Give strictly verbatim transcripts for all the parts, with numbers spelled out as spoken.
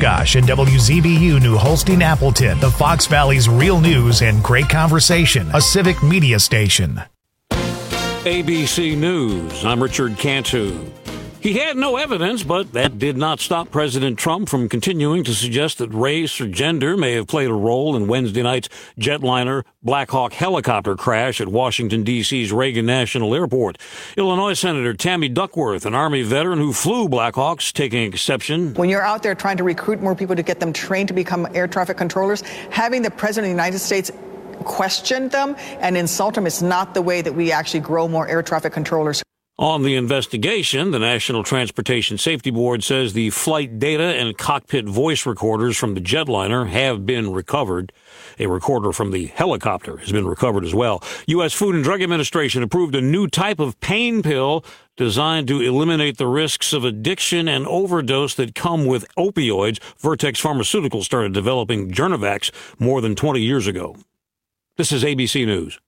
Oshkosh and W Z B U New Holstein Appleton, the Fox Valley's real news and great conversation, a civic media station. A B C News, I'm Richard Cantu. He had no evidence, but that did not stop President Trump from continuing to suggest that race or gender may have played a role in Wednesday night's jetliner Black Hawk helicopter crash at Washington, D C's Reagan National Airport. Illinois Senator Tammy Duckworth, an Army veteran who flew Black Hawks, taking exception. When you're out there trying to recruit more people to get them trained to become air traffic controllers, having the President of the United States question them and insult them is not the way that we actually grow more air traffic controllers. On the investigation, the National Transportation Safety Board says the flight data and cockpit voice recorders from the jetliner have been recovered. A recorder from the helicopter has been recovered as well. U S Food and Drug Administration approved a new type of pain pill designed to eliminate the risks of addiction and overdose that come with opioids. Vertex Pharmaceuticals started developing Journavax more than twenty years ago. This is A B C News.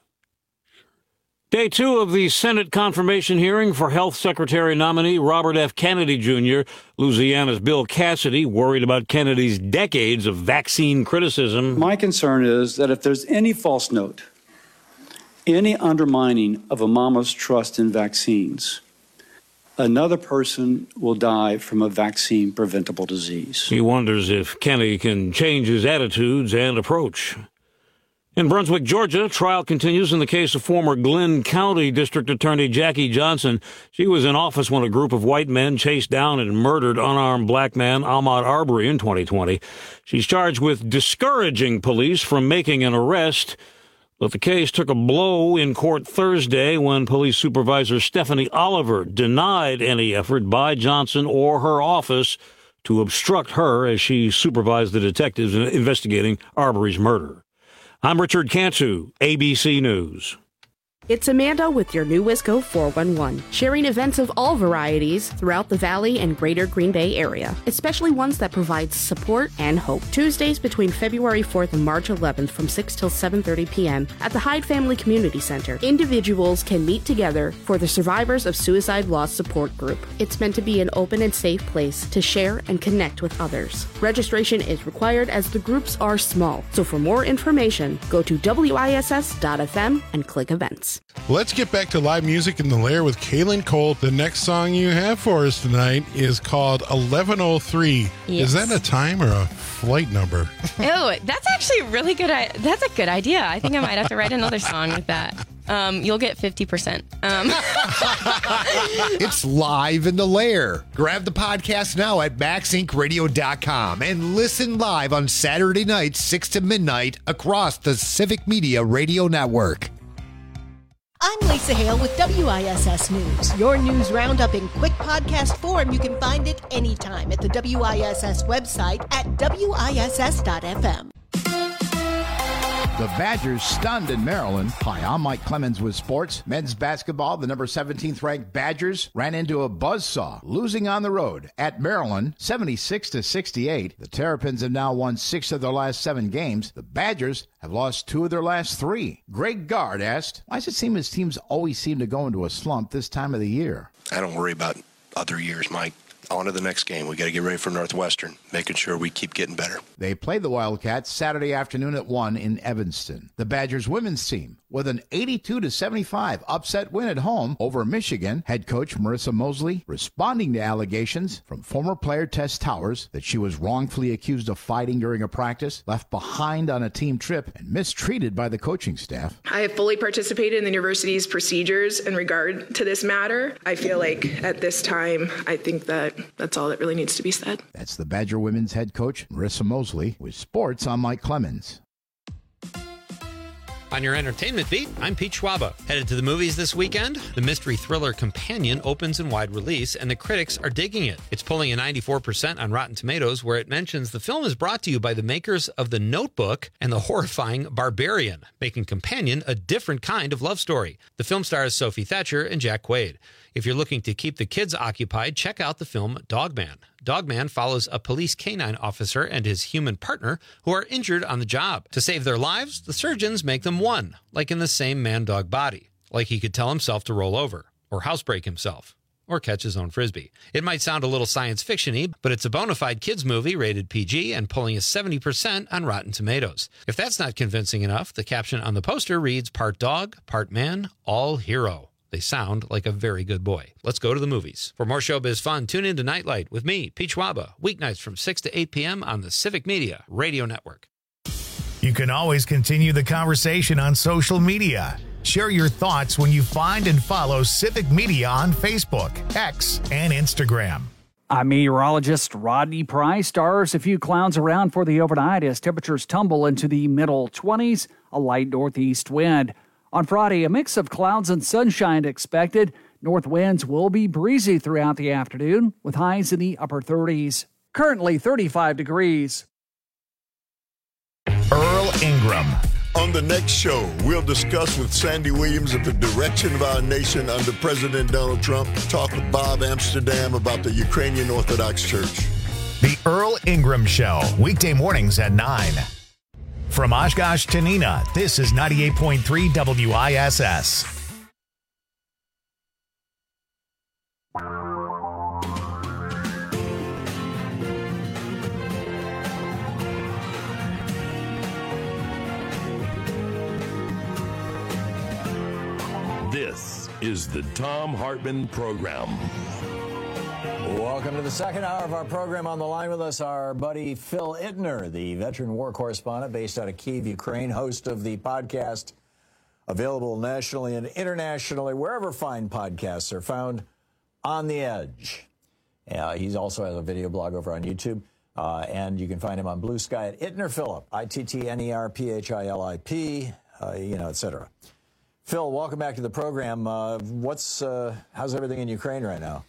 Day two of the Senate confirmation hearing for Health Secretary nominee Robert F. Kennedy Junior Louisiana's Bill Cassidy worried about Kennedy's decades of vaccine criticism. My concern is that if there's any false note, any undermining of a mama's trust in vaccines, another person will die from a vaccine-preventable disease. He wonders if Kennedy can change his attitudes and approach. In Brunswick, Georgia, trial continues in the case of former Glenn County District Attorney Jackie Johnson. She was in office when a group of white men chased down and murdered unarmed black man Ahmaud Arbery in twenty twenty. She's charged with discouraging police from making an arrest, but the case took a blow in court Thursday when police supervisor Stephanie Oliver denied any effort by Johnson or her office to obstruct her as she supervised the detectives investigating Arbery's murder. I'm Richard Cantu, A B C News. It's Amanda with your new Wisco four one one, sharing events of all varieties throughout the Valley and greater Green Bay area, especially ones that provide support and hope. Tuesdays between February fourth and March eleventh from six till seven thirty p.m. at the Hyde Family Community Center. Individuals can meet together for the Survivors of Suicide Loss Support Group. It's meant to be an open and safe place to share and connect with others. Registration is required as the groups are small, so for more information, go to W I S S dot F M and click events. Let's get back to live music in the Lair with Kaylin Cole. The next song you have for us tonight is called eleven oh three. Yes. Is that a time or a flight number? Oh, that's actually really good. That's a good idea. I think I might have to write another song with that. Um, you'll get fifty percent. Um. It's live in the Lair. Grab the podcast now at max inc radio dot com and listen live on Saturday nights, six to midnight, across the Civic Media Radio Network. I'm Lisa Hale with W I S S News. Your news roundup in quick podcast form. You can find it anytime at the W I S S website at W I S S dot F M. The Badgers stunned in Maryland. Hi, I'm Mike Clemens with sports. Men's basketball, the number seventeenth ranked Badgers ran into a buzzsaw, losing on the road at Maryland, seventy-six to sixty-eight. The Terrapins have now won six of their last seven games. The Badgers have lost two of their last three. Greg Gard asked, why does it seem his teams always seem to go into a slump this time of the year? I don't worry about other years, Mike. On to the next game. We got to get ready for Northwestern, making sure we keep getting better. They play the Wildcats Saturday afternoon at one in Evanston. The Badgers women's team, with an eighty-two to seventy-five upset win at home over Michigan, head coach Marissa Mosley responding to allegations from former player Tess Towers that she was wrongfully accused of fighting during a practice, left behind on a team trip, and mistreated by the coaching staff. I have fully participated in the university's procedures in regard to this matter. I feel like at this time, I think that that's all that really needs to be said. That's the Badger women's head coach Marissa Mosley. With sports, I'm Mike Clemens. On your entertainment beat, I'm Pete Schwaba. Headed to the movies this weekend? The mystery thriller Companion opens in wide release, and the critics are digging it. It's pulling a ninety-four percent on Rotten Tomatoes, where it mentions the film is brought to you by the makers of The Notebook and the horrifying Barbarian, making Companion a different kind of love story. The film stars Sophie Thatcher and Jack Quaid. If you're looking to keep the kids occupied, check out the film Dogman. Dogman follows a police canine officer and his human partner who are injured on the job. To save their lives, the surgeons make them one, like in the same man-dog body, like he could tell himself to roll over, or housebreak himself, or catch his own Frisbee. It might sound a little science fiction-y, but it's a bona fide kids movie rated P G and pulling a seventy percent on Rotten Tomatoes. If that's not convincing enough, the caption on the poster reads, part dog, part man, all hero. They sound like a very good boy. Let's go to the movies. For more showbiz fun, tune in to Nightlight with me, Pete Schwaba, weeknights from six to eight p.m. on the Civic Media Radio Network. You can always continue the conversation on social media. Share your thoughts when you find and follow Civic Media on Facebook, X, and Instagram. I'm meteorologist Rodney Price. Stars a few clouds around for the overnight as temperatures tumble into the middle twenties, a light northeast wind. On Friday, a mix of clouds and sunshine expected. North winds will be breezy throughout the afternoon with highs in the upper thirties. Currently thirty-five degrees. Earl Ingram. On the next show, we'll discuss with Sandy Williams of the direction of our nation under President Donald Trump. Talk with Bob Amsterdam about the Ukrainian Orthodox Church. The Earl Ingram Show, weekday mornings at nine. From Oshkosh to Neenah, this is ninety-eight point three W I S S. This is the Thom Hartmann Program. Welcome to the second hour of our program. On the line with us, our buddy Phil Ittner, the veteran war correspondent based out of Kyiv, Ukraine, host of the podcast, available nationally and internationally, wherever fine podcasts are found, On the Edge. Uh, he also has a video blog over on YouTube, uh, and you can find him on Blue Sky at Ittner Philip, I T T N E R P H I L I P, uh, you know, et cetera. Phil, welcome back to the program. Uh, what's uh, how's everything in Ukraine right now?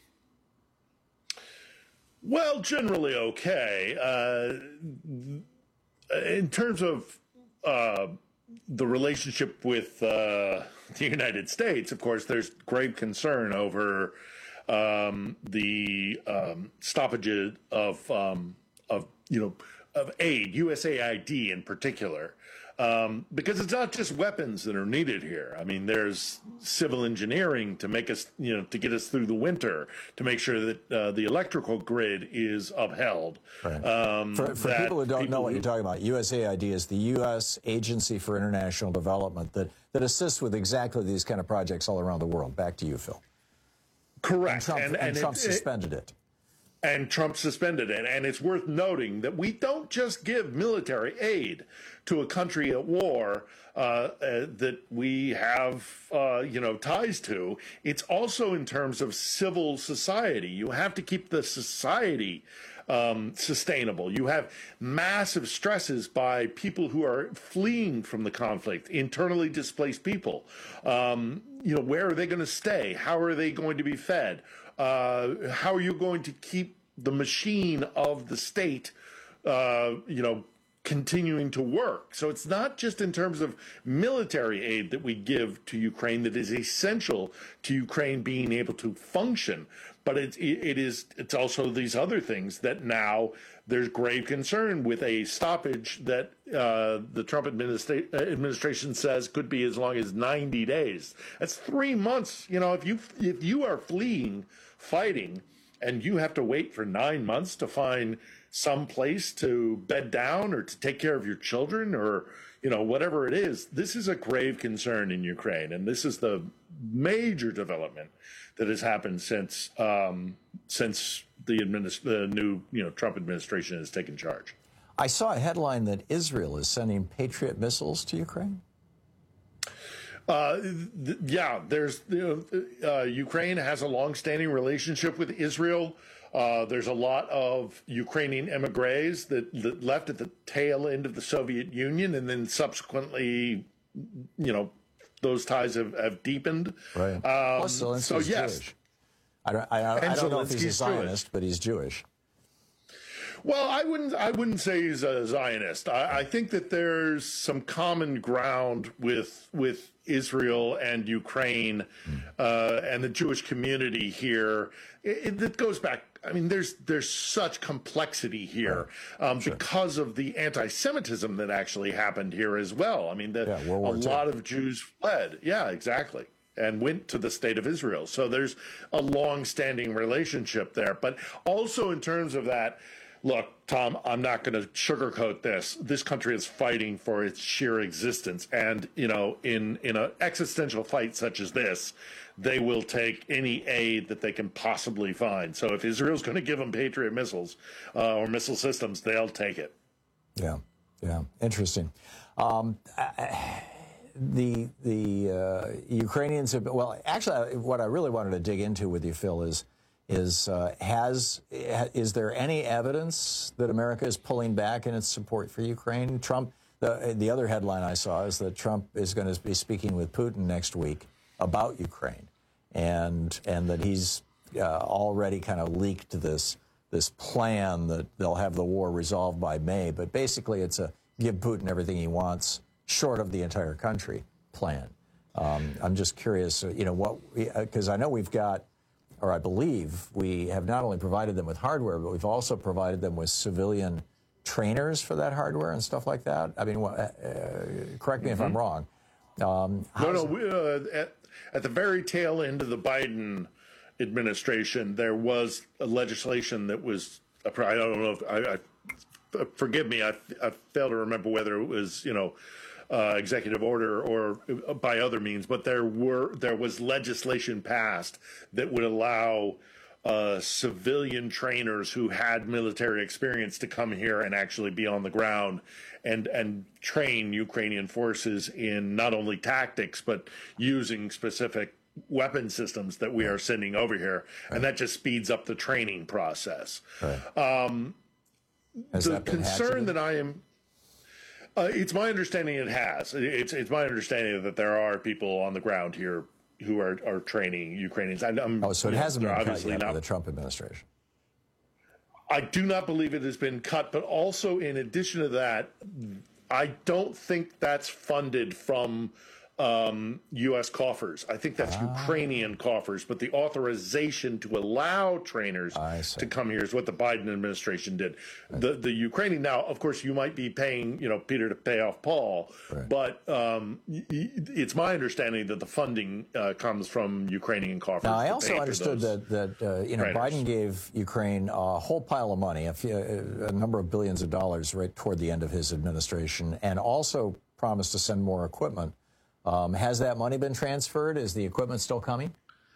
Well, generally okay. Uh, in terms of uh, the relationship with uh, the United States, of course, there's grave concern over um, the um, stoppage of um, of you know of aid, U S A I D in particular. Um, because it's not just weapons that are needed here. I mean, there's civil engineering to make us, you know, to get us through the winter, to make sure that uh, the electrical grid is upheld. Right. Um, for for people who don't people know what who, you're talking about, U S A I D is the U S Agency for International Development that, that assists with exactly these kind of projects all around the world. Back to you, Phil. Correct. And Trump, and, and and Trump it, suspended it. And Trump suspended it. And it's worth noting that we don't just give military aid to a country at war uh, uh, that we have, uh, you know, ties to. It's also in terms of civil society. You have to keep the society um, sustainable. You have massive stresses by people who are fleeing from the conflict, internally displaced people. Um, you know, where are they going to stay? How are they going to be fed? Uh, how are you going to keep the machine of the state, uh, you know, continuing to work? So it's not just in terms of military aid that we give to Ukraine that is essential to Ukraine being able to function, but it, it is it's also these other things that now there's grave concern with a stoppage that uh, the Trump administra- administration says could be as long as ninety days. That's three months. You know, if you if you are fleeing, fighting, and you have to wait for nine months to find some place to bed down or to take care of your children or, you know, whatever it is, this is a grave concern in Ukraine. And this is the major development that has happened since um, since the, administ- the new, you know, Trump administration has taken charge. I saw a headline that Israel is sending Patriot missiles to Ukraine. Uh, th- yeah, there's you know, uh, Ukraine has a long-standing relationship with Israel. Uh, there's a lot of Ukrainian emigres that, that left at the tail end of the Soviet Union, and then subsequently, you know, those ties have, have deepened. Right. Um, Plus, Zelensky's so yes, Jewish. I don't, I, I, I don't know if he's a Zionist, Jewish. but he's Jewish. Well, I wouldn't. I wouldn't say he's a Zionist. I, I think that there's some common ground with with Israel and Ukraine uh, and the Jewish community here. It, it goes back. I mean, there's there's such complexity here um, sure. because of the anti-Semitism that actually happened here as well. I mean, the, yeah, a lot of Jews fled. Yeah, exactly. and went to the state of Israel. So there's a long-standing relationship there. But also in terms of that, look, Tom, I'm not going to sugarcoat this. This country is fighting for its sheer existence. And, you know, in, in an existential fight such as this, they will take any aid that they can possibly find. So if Israel's going to give them Patriot missiles uh, or missile systems, they'll take it. Yeah, yeah, interesting. Um, I, the the uh, Ukrainians have been, well, actually, what I really wanted to dig into with you, Phil, is is uh, has is there any evidence that America is pulling back in its support for Ukraine? Trump. The the other headline I saw is that Trump is going to be speaking with Putin next week about Ukraine, and and that he's uh, already kind of leaked this this plan that they'll have the war resolved by May. But basically, it's a give Putin everything he wants, short of the entire country plan. Um, I'm just curious, you know, what because I know we've got, or I believe we have not only provided them with hardware, but we've also provided them with civilian trainers for that hardware and stuff like that. I mean, uh, correct me mm-hmm. if I'm wrong. Um, no, no. We, uh, at, at the very tail end of the Biden administration, there was a legislation that was, I don't know if, I, I forgive me, I, I fail to remember whether it was, you know, uh, executive order or by other means, but there were, there was legislation passed that would allow uh, civilian trainers who had military experience to come here and actually be on the ground and and train Ukrainian forces in not only tactics, but using specific weapon systems that we are sending over here. Right. And that just speeds up the training process. Right. Um, Has the that been concern hatcheted? that I am, uh, it's my understanding it has. It's, it's my understanding that there are people on the ground here who are, are training Ukrainians. I, I'm, oh, so it hasn't been cut yet by not, the Trump administration. I do not believe it has been cut, but also in addition to that, I don't think that's funded from um, U S coffers. I think that's ah. Ukrainian coffers, but the authorization to allow trainers to come here is what the Biden administration did. Right. The the Ukrainian, now, of course, you might be paying, you know, Peter to pay off Paul, right. but um, it's my understanding that the funding uh, comes from Ukrainian coffers. Now, I also understood that, that uh, you know, trainers. Biden gave Ukraine a whole pile of money, a, few, a number of billions of dollars right toward the end of his administration, and also promised to send more equipment. Um, has that money been transferred? Is the equipment still coming?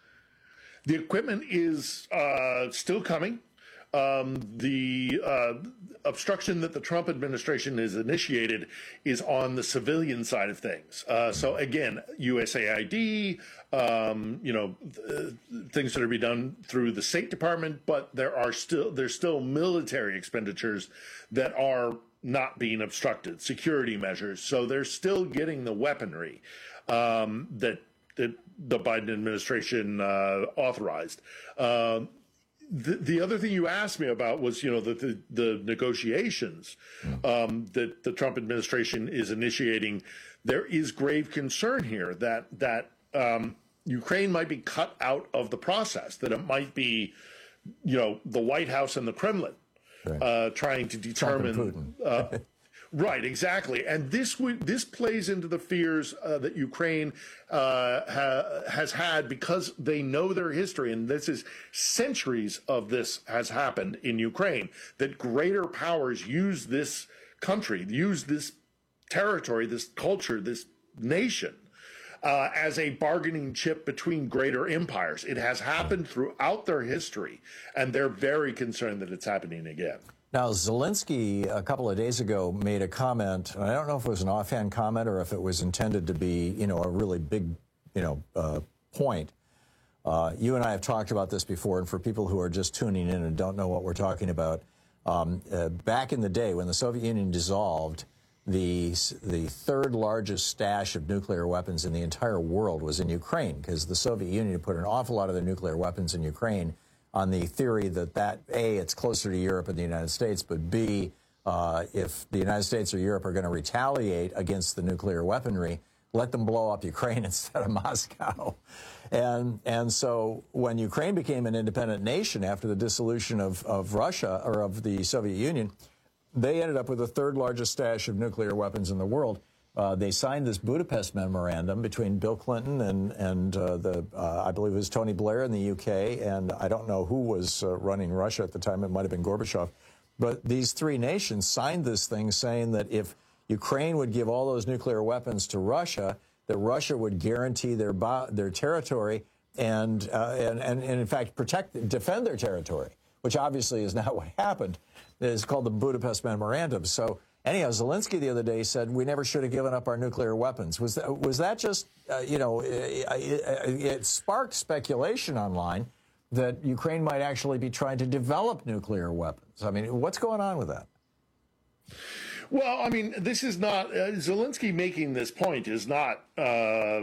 The equipment is uh, still coming. Um, the uh, obstruction that the Trump administration has initiated is on the civilian side of things. Uh, so again, U S A I D, um, you know, th- things that are be done through the State Department, but there are still there's still military expenditures that are not being obstructed, security measures. So they're still getting the weaponry um, that, that the Biden administration uh, authorized. Uh, the, the other thing you asked me about was, you know, the, the, the negotiations um, that the Trump administration is initiating. There is grave concern here that, that um, Ukraine might be cut out of the process, that it might be, you know, the White House and the Kremlin Right. Uh, trying to determine, uh, right, exactly, and this w- this plays into the fears uh, that Ukraine uh, ha- has had because they know their history, and this is centuries of this has happened in Ukraine. That greater powers use this country, use this territory, this culture, this nation. Uh, as a bargaining chip between greater empires. It has happened throughout their history, and they're very concerned that it's happening again. Now, Zelensky, a couple of days ago, made a comment, and I don't know if it was an offhand comment or if it was intended to be, you know, a really big, you know, uh, point. Uh, you and I have talked about this before, and for people who are just tuning in and don't know what we're talking about, um, uh, back in the day when the Soviet Union dissolved, The the third largest stash of nuclear weapons in the entire world was in Ukraine, because the Soviet Union put an awful lot of their nuclear weapons in Ukraine on the theory that, that A, it's closer to Europe and the United States, but B, uh, if the United States or Europe are going to retaliate against the nuclear weaponry, let them blow up Ukraine instead of Moscow. And and so when Ukraine became an independent nation after the dissolution of, of Russia or of the Soviet Union, they ended up with the third largest stash of nuclear weapons in the world. Uh, they signed this Budapest memorandum between Bill Clinton and and uh, the uh, I believe it was Tony Blair in the U K, and I don't know who was uh, running Russia at the time. It might have been Gorbachev, but these three nations signed this thing saying that if Ukraine would give all those nuclear weapons to Russia, that Russia would guarantee their bo- their territory and, uh, and and and in fact protect defend their territory, which obviously is not what happened. It's called the Budapest Memorandum. So. Anyhow, Zelensky the other day said we never should have given up our nuclear weapons. Was that, was that just, uh, you know, it, it, it sparked speculation online that Ukraine might actually be trying to develop nuclear weapons. I mean, what's going on with that? Well, I mean, this is not, uh, Zelensky making this point is not uh,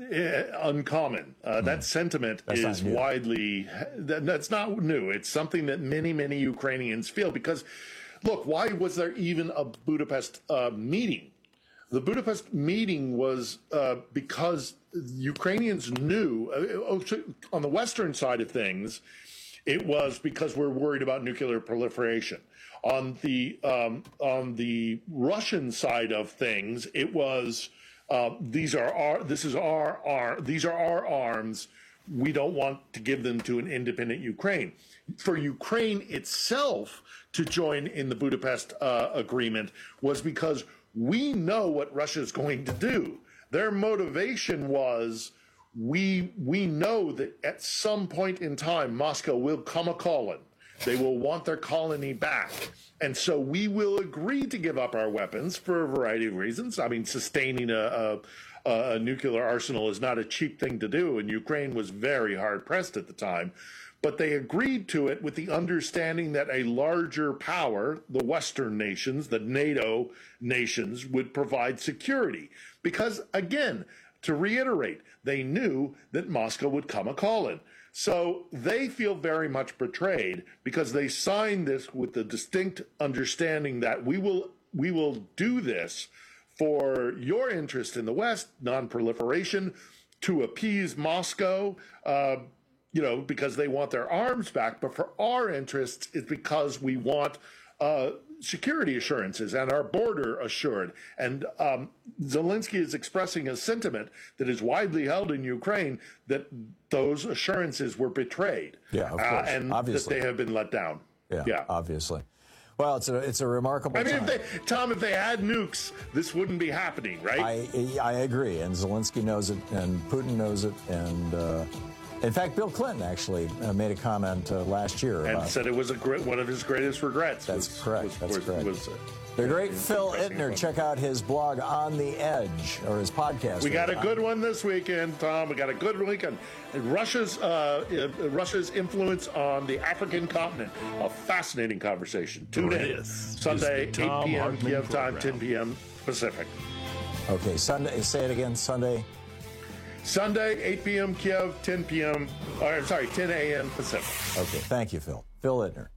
uncommon. Uh, mm. That sentiment that's is widely, that, that's not new. It's something that many, many Ukrainians feel because, look, why was there even a Budapest uh, meeting? The Budapest meeting was uh, because Ukrainians knew, uh, on the Western side of things, it was because we're worried about nuclear proliferation. On the um, on the Russian side of things, it was uh, these are our this is our our these are our arms. We don't want to give them to an independent Ukraine. For Ukraine itself to join in the Budapest uh, agreement was because we know what Russia is going to do. Their motivation was we we know that at some point in time Moscow will come a-calling. They will want their colony back. And so we will agree to give up our weapons for a variety of reasons. I mean, sustaining a, a, a nuclear arsenal is not a cheap thing to do, and Ukraine was very hard-pressed at the time. But they agreed to it with the understanding that a larger power, the Western nations, the NATO nations, would provide security. Because, again, to reiterate, they knew that Moscow would come a-calling. So they feel very much betrayed because they signed this with the distinct understanding that we will we will do this for your interest in the West, non-proliferation, to appease Moscow, uh, you know, because they want their arms back. But for our interests, it's because we want uh, security assurances and our border assured. And um, Zelensky is expressing a sentiment that is widely held in Ukraine that those assurances were betrayed. Yeah, of course. Uh, and obviously. that they have been let down. Yeah, yeah. obviously. Well, it's a it's a remarkable I mean, time. If they, Tom, if they had nukes, this wouldn't be happening, right? I I agree, and Zelensky knows it, and Putin knows it, and uh, in fact, Bill Clinton actually uh, made a comment uh, last year and about, said it was a great, one of his greatest regrets. That's was, correct. Was, that's was, correct. Was, uh, the great Phil Ittner. Check out his blog On the Edge, or his podcast. We got a good one this weekend, Tom. We got a good weekend. Russia's uh, Russia's influence on the African continent. A fascinating conversation. Tune in Sunday, eight p.m. Kiev time, ten p.m. Pacific. Okay, Sunday. Say it again. Sunday. Sunday, eight p.m. Kiev, ten p.m. Or sorry, ten a.m. Pacific. Okay, thank you, Phil. Phil Ittner.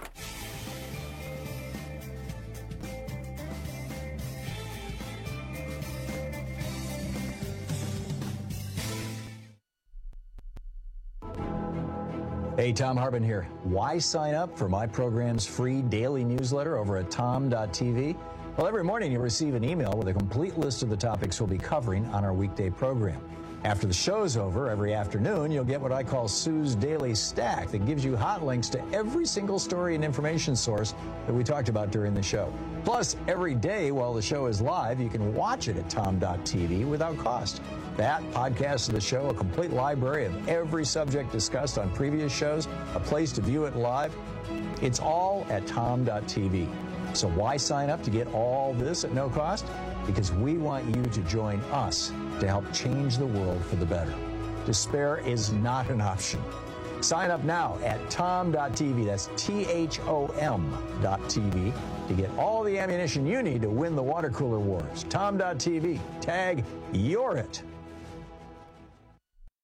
Hey, Tom Harbin here. Why sign up for my program's free daily newsletter over at tom dot t v? Well, every morning you'll receive an email with a complete list of the topics we'll be covering on our weekday program. After the show's over, every afternoon, you'll get what I call Sue's Daily Stack that gives you hot links to every single story and information source that we talked about during the show. Plus, every day while the show is live, you can watch it at tom dot t v without cost. That, podcast of the show, a complete library of every subject discussed on previous shows, a place to view it live. It's all at tom dot t v. So why sign up to get all this at no cost? Because we want you to join us to help change the world for the better. Despair is not an option. Sign up now at tom dot t v. That's T H O M dot T V to get all the ammunition you need to win the water cooler wars. tom dot t v. Tag You're It.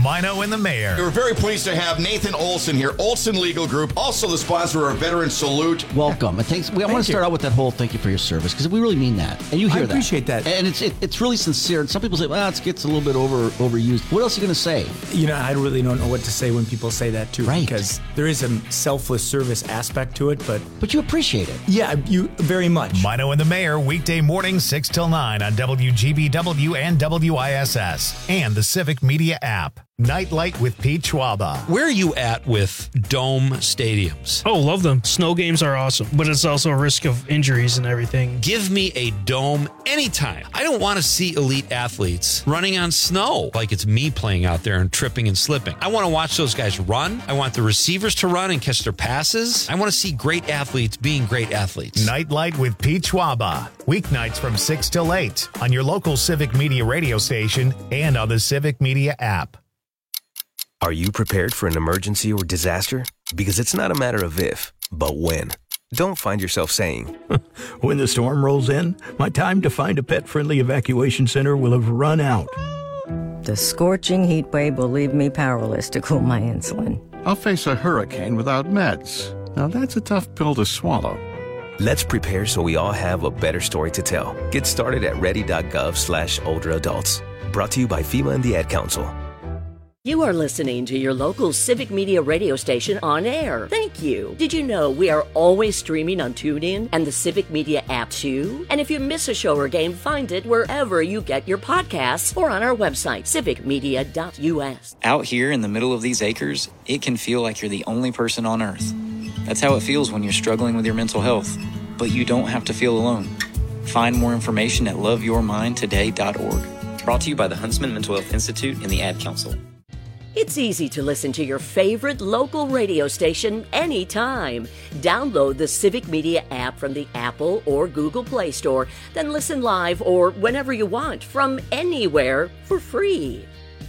Mino and the Mayor. We're very pleased to have Nathan Olson here, Olson Legal Group, also the sponsor of Veteran Salute. Welcome. And thanks. We, I want to start out with that whole thank you for your service, because we really mean that. And you hear I appreciate that. that. And it's it, it's really sincere. And some people say, well, it gets a little bit over overused. What else are you going to say? You know, I really don't know what to say when people say that, too. Right. Because there is a selfless service aspect to it, but... But you appreciate it. Yeah, you very much. Mino and the Mayor, weekday mornings six till nine on W G B W and W I S S and the Civic Media app. Nightlight with Pete Schwaba. Where are you at with dome stadiums? Oh, love them. Snow games are awesome, but it's also a risk of injuries and everything. Give me a dome anytime. I don't want to see elite athletes running on snow like it's me playing out there and tripping and slipping. I want to watch those guys run. I want the receivers to run and catch their passes. I want to see great athletes being great athletes. Nightlight with Pete Schwaba. Weeknights from six till eight on your local Civic Media radio station and on the Civic Media app. Are you prepared for an emergency or disaster? Because it's not a matter of if, but when. Don't find yourself saying, when the storm rolls in, my time to find a pet-friendly evacuation center will have run out. The scorching heat wave will leave me powerless to cool my insulin. I'll face a hurricane without meds. Now that's a tough pill to swallow. Let's prepare so we all have a better story to tell. Get started at ready.gov slash older adults. Brought to you by FEMA and the Ad Council. You are listening to your local Civic Media radio station on air. Thank you. Did you know we are always streaming on TuneIn and the Civic Media app too? And if you miss a show or game, find it wherever you get your podcasts or on our website, civic media dot U S. Out here in the middle of these acres, it can feel like you're the only person on earth. That's how it feels when you're struggling with your mental health. But you don't have to feel alone. Find more information at love your mind today dot org. Brought to you by the Huntsman Mental Health Institute and the Ad Council. It's easy to listen to your favorite local radio station anytime. Download the Civic Media app from the Apple or Google Play Store, then listen live or whenever you want from anywhere for free.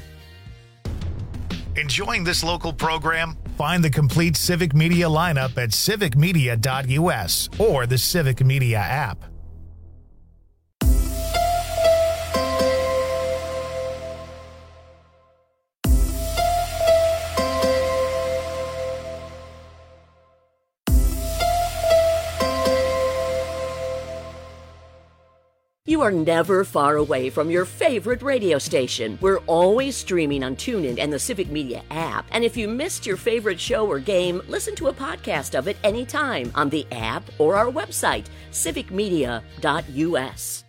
Enjoying this local program? Find the complete Civic Media lineup at civic media dot U S or the Civic Media app. You are never far away from your favorite radio station. We're always streaming on TuneIn and the Civic Media app. And if you missed your favorite show or game, listen to a podcast of it anytime on the app or our website, civic media dot U S.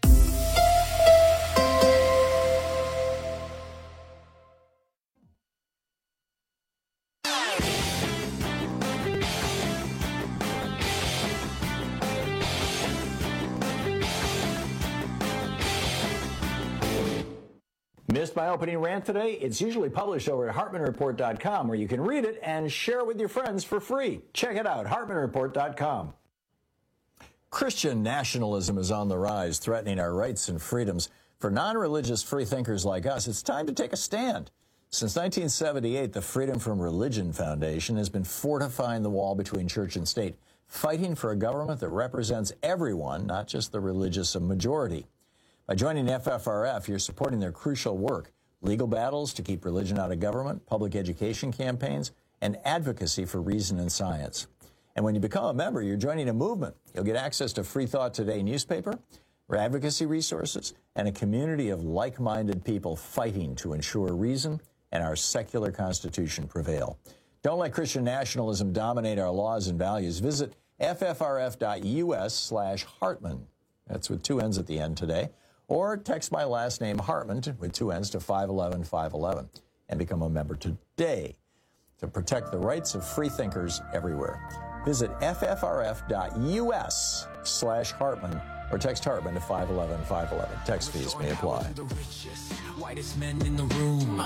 Missed my opening rant today? It's usually published over at hartman report dot com, where you can read it and share it with your friends for free. Check it out, hartman report dot com. Christian nationalism is on the rise, threatening our rights and freedoms. For non-religious freethinkers like us, it's time to take a stand. Since nineteen seventy-eight, the Freedom from Religion Foundation has been fortifying the wall between church and state, fighting for a government that represents everyone, not just the religious majority. By joining F F R F, you're supporting their crucial work: legal battles to keep religion out of government, public education campaigns, and advocacy for reason and science. And when you become a member, you're joining a movement. You'll get access to Free Thought Today newspaper, advocacy resources, and a community of like-minded people fighting to ensure reason and our secular constitution prevail. Don't let Christian nationalism dominate our laws and values. Visit F F R F dot U S slash Hartman. That's with two N's at the end today. Or text my last name, Hartman, with two N's to five one one five one one and become a member today to protect the rights of freethinkers everywhere. Visit F F R F dot U S slash Hartman or text Hartman to five one one five one one. Text fees may apply. The richest, whitest men in the room.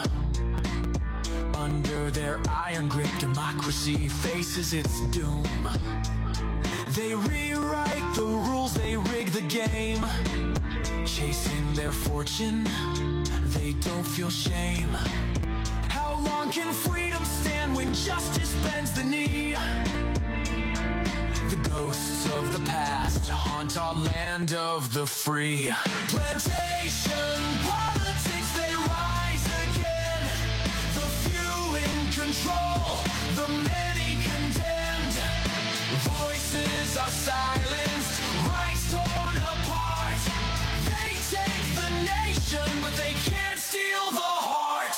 Under their iron grip, democracy faces its doom. They rewrite the rules, they rig the game. Chasing their fortune, they don't feel shame. How long can freedom stand when justice bends the knee? The ghosts of the past haunt our land of the free. Plantation politics, they rise again. The control. The many condemned, voices are silenced, rights torn apart. They take the nation, but they can't steal the heart.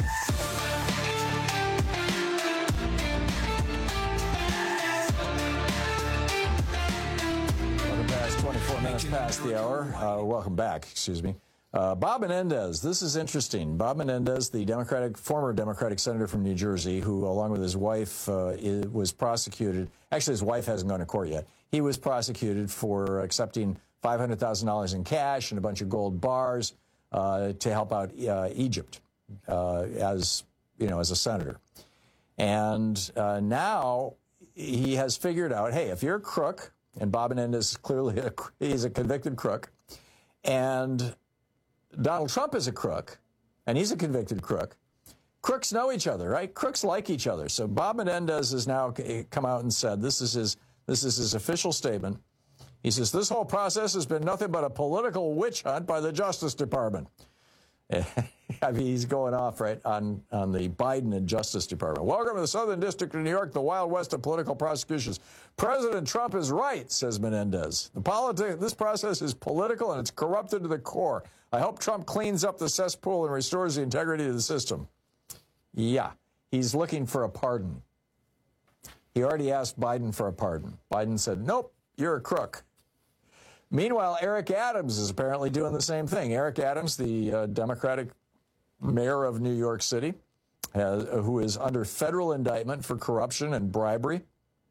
Welcome past twenty-four minutes past the hour. Uh, welcome back, excuse me. Uh, Bob Menendez, this is interesting. Bob Menendez, the Democratic, former Democratic senator from New Jersey, who, along with his wife, uh, is, was prosecuted. Actually, his wife hasn't gone to court yet. He was prosecuted for accepting five hundred thousand dollars in cash and a bunch of gold bars uh, to help out uh, Egypt uh, as, you know, as a senator. And uh, now he has figured out, hey, if you're a crook, and Bob Menendez is clearly a, he's a convicted crook, and Donald Trump is a crook, and he's a convicted crook. Crooks know each other, right? Crooks like each other. So Bob Menendez has now come out and said, this is his, this is his official statement. He says, this whole process has been nothing but a political witch hunt by the Justice Department. I mean, he's going off, right, on, on the Biden and Justice Department. Welcome to the Southern District of New York, the Wild West of political prosecutions. President Trump is right, says Menendez. The politi- this process is political and it's corrupted to the core. I hope Trump cleans up the cesspool and restores the integrity of the system. Yeah, he's looking for a pardon. He already asked Biden for a pardon. Biden said, nope, you're a crook. Meanwhile, Eric Adams is apparently doing the same thing. Eric Adams, the uh, Democratic mayor of New York City, has, uh, who is under federal indictment for corruption and bribery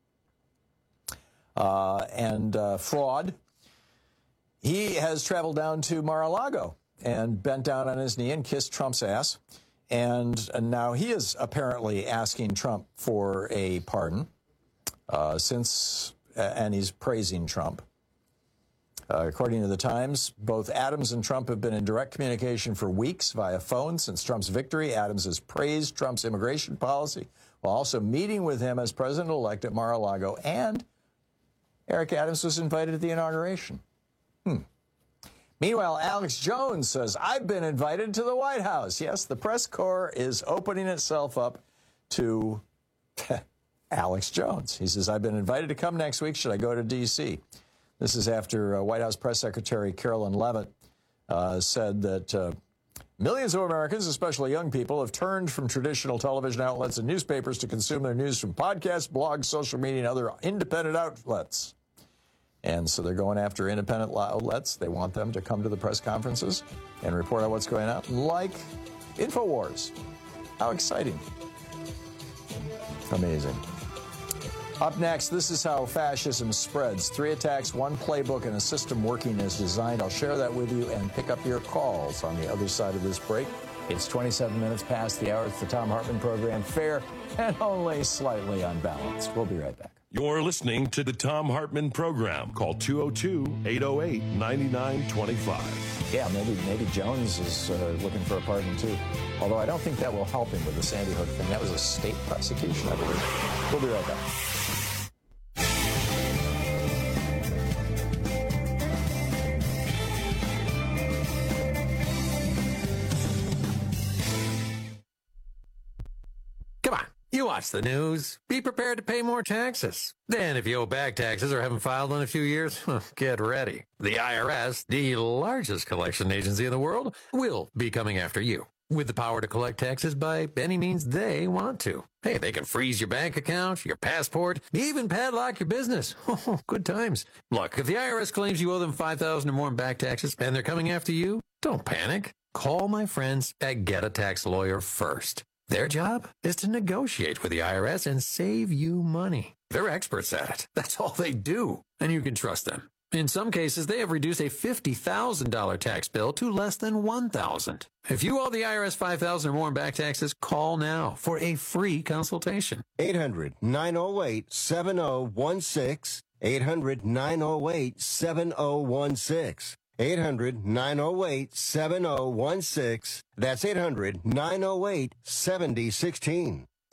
uh, and uh, fraud, he has traveled down to Mar-a-Lago and bent down on his knee and kissed Trump's ass. And, and now he is apparently asking Trump for a pardon uh, since, uh, and he's praising Trump. Uh, according to the Times, both Adams and Trump have been in direct communication for weeks via phone since Trump's victory. Adams has praised Trump's immigration policy while also meeting with him as president-elect at Mar-a-Lago, and Eric Adams was invited to the inauguration. Hmm. Meanwhile, Alex Jones says, I've been invited to the White House. Yes, the press corps is opening itself up to Alex Jones. He says, I've been invited to come next week. Should I go to D C? This is after uh, White House Press Secretary Carolyn Leavitt uh, said that uh, millions of Americans, especially young people, have turned from traditional television outlets and newspapers to consume their news from podcasts, blogs, social media, and other independent outlets. And so they're going after independent outlets. They want them to come to the press conferences and report on what's going on, like InfoWars. How exciting. Amazing. Up next, this is how fascism spreads. Three attacks, one playbook, and a system working as designed. I'll share that with you and pick up your calls on the other side of this break. It's twenty-seven minutes past the hour. It's the Thom Hartmann program, fair and only slightly unbalanced. We'll be right back. You're listening to the Thom Hartmann program. Call two oh two, eight oh eight, nine nine two five. Yeah, maybe maybe Jones is uh, looking for a pardon, too. Although I don't think that will help him with the Sandy Hook thing. That was a state prosecution, I believe. We'll be right back. You watch the news. Be prepared to pay more taxes. Then if you owe back taxes or haven't filed in a few years, get ready. The I R S, the largest collection agency in the world, will be coming after you with the power to collect taxes by any means they want to. Hey, they can freeze your bank account, your passport, even padlock your business. Oh, good times. Look, if the I R S claims you owe them five thousand dollars or more in back taxes and they're coming after you, don't panic. Call my friends at Get a Tax Lawyer first. Their job is to negotiate with the I R S and save you money. They're experts at it. That's all they do, and you can trust them. In some cases, they have reduced a fifty thousand dollars tax bill to less than one thousand dollars. If you owe the I R S five thousand dollars or more in back taxes, call now for a free consultation. eight hundred, nine oh eight, seven oh one six. eight hundred, nine oh eight, seven oh one six. eight hundred, nine oh eight, seven oh one six. That's eight hundred, nine oh eight, seven oh one six.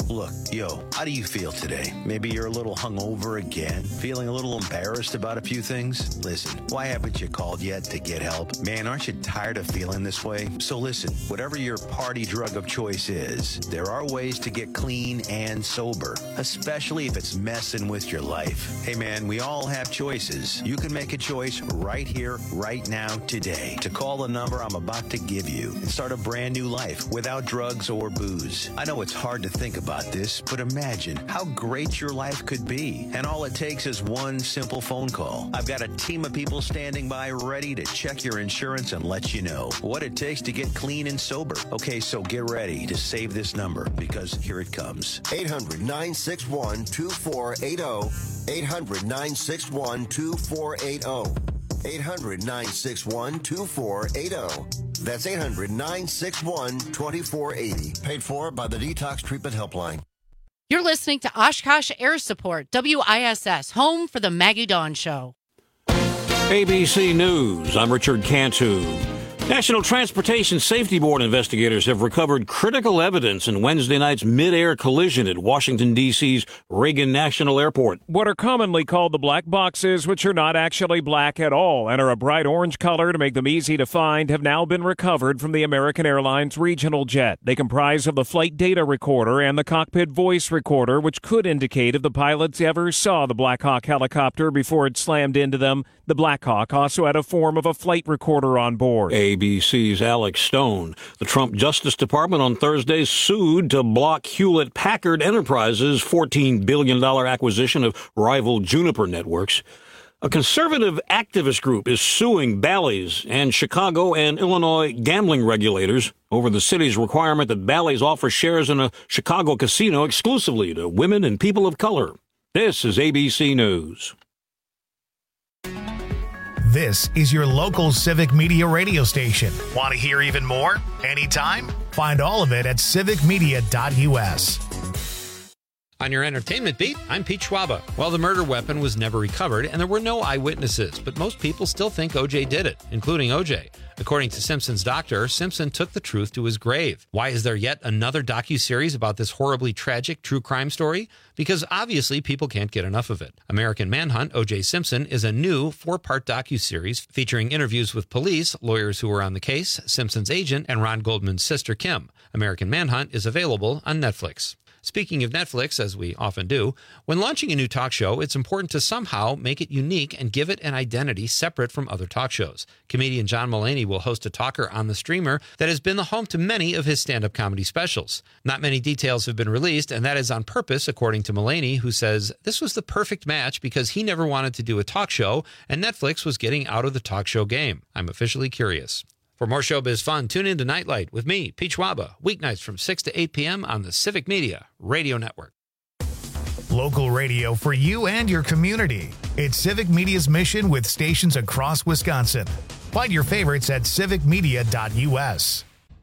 Look, yo, how do you feel today? Maybe you're a little hungover again? Feeling a little embarrassed about a few things? Listen, why haven't you called yet to get help? Man, aren't you tired of feeling this way? So listen, whatever your party drug of choice is, there are ways to get clean and sober, especially if it's messing with your life. Hey man, we all have choices. You can make a choice right here, right now, today, to call the number I'm about to give you and start a brand new life without drugs or booze. I know it's hard to think about this, but imagine how great your life could be. And all it takes is one simple phone call. I've got a team of people standing by ready to check your insurance and let you know what it takes to get clean and sober. Okay, so get ready to save this number because here it comes. eight hundred, nine six one, two four eight zero. eight hundred, nine six one, two four eight zero. eight hundred, nine six one, two four eight zero. That's eight hundred, nine six one, two four eight zero. Paid for by the Detox Treatment Helpline. You're listening to Oshkosh Air Support, W I S S, home for the Maggie Dawn Show. A B C News, I'm Richard Cantu. National Transportation Safety Board investigators have recovered critical evidence in Wednesday night's mid-air collision at Washington, D C's Reagan National Airport. What are commonly called the black boxes, which are not actually black at all and are a bright orange color to make them easy to find, have now been recovered from the American Airlines regional jet. They comprise of the flight data recorder and the cockpit voice recorder, which could indicate if the pilots ever saw the Black Hawk helicopter before it slammed into them. The Black Hawk also had a form of a flight recorder on board. A B C's Alex Stone. The Trump Justice Department on Thursday sued to block Hewlett-Packard Enterprises' fourteen billion dollars acquisition of rival Juniper Networks. A conservative activist group is suing Bally's and Chicago and Illinois gambling regulators over the city's requirement that Bally's offer shares in a Chicago casino exclusively to women and people of color. This is A B C News. This is your local Civic Media radio station. Want to hear even more? Anytime? Find all of it at civic media dot u s. On your entertainment beat, I'm Pete Schwaba. Well, the murder weapon was never recovered, and there were no eyewitnesses, but most people still think O J did it, including O J. According to Simpson's doctor, Simpson took the truth to his grave. Why is there yet another docuseries about this horribly tragic true crime story? Because obviously people can't get enough of it. American Manhunt, O J Simpson, is a new four-part docuseries featuring interviews with police, lawyers who were on the case, Simpson's agent, and Ron Goldman's sister, Kim. American Manhunt is available on Netflix. Speaking of Netflix, as we often do, when launching a new talk show, it's important to somehow make it unique and give it an identity separate from other talk shows. Comedian John Mulaney will host a talker on the streamer that has been the home to many of his stand-up comedy specials. Not many details have been released, and that is on purpose, according to Mulaney, who says this was the perfect match because he never wanted to do a talk show, and Netflix was getting out of the talk show game. I'm officially curious. For more showbiz fun, tune in to Nightlight with me, Pete Schwaba, weeknights from six to eight p.m. on the Civic Media Radio Network. Local radio for you and your community. It's Civic Media's mission with stations across Wisconsin. Find your favorites at civic media dot u s.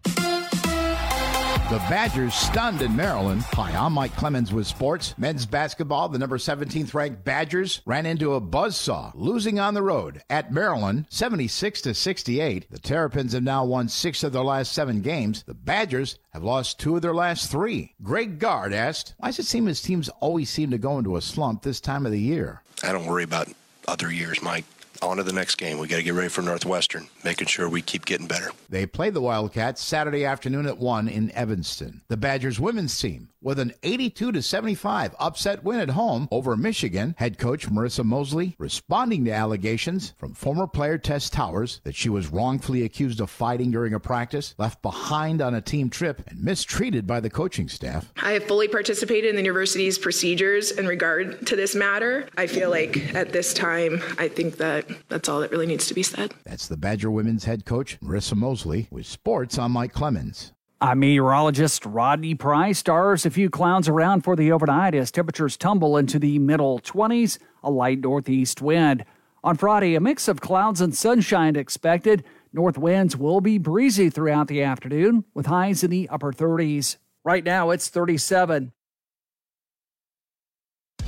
The Badgers stunned in Maryland. Hi, I'm Mike Clemens with sports. Men's basketball, the number seventeenth ranked Badgers ran into a buzzsaw, losing on the road at Maryland, seventy-six to sixty-eight. The Terrapins have now won six of their last seven games. The Badgers have lost two of their last three. Greg Gard asked, why does it seem his teams always seem to go into a slump this time of the year? I don't worry about other years, Mike. On to the next game. We got to get ready for Northwestern, making sure we keep getting better. They play the Wildcats Saturday afternoon at one in Evanston. The Badgers women's team, with an eighty-two to seventy-five upset win at home over Michigan, head coach Marissa Mosley responding to allegations from former player Tess Towers that she was wrongfully accused of fighting during a practice, left behind on a team trip, and mistreated by the coaching staff. I have fully participated in the university's procedures in regard to this matter. I feel like at this time, I think that that's all that really needs to be said. That's the Badger women's head coach, Marissa Mosley, with sports. I'm Mike Clemens. I'm meteorologist Rodney Price. Stars a few clouds around for the overnight as temperatures tumble into the middle twenties, a light northeast wind. On Friday, a mix of clouds and sunshine expected. North winds will be breezy throughout the afternoon with highs in the upper thirties. Right now, it's thirty-seven.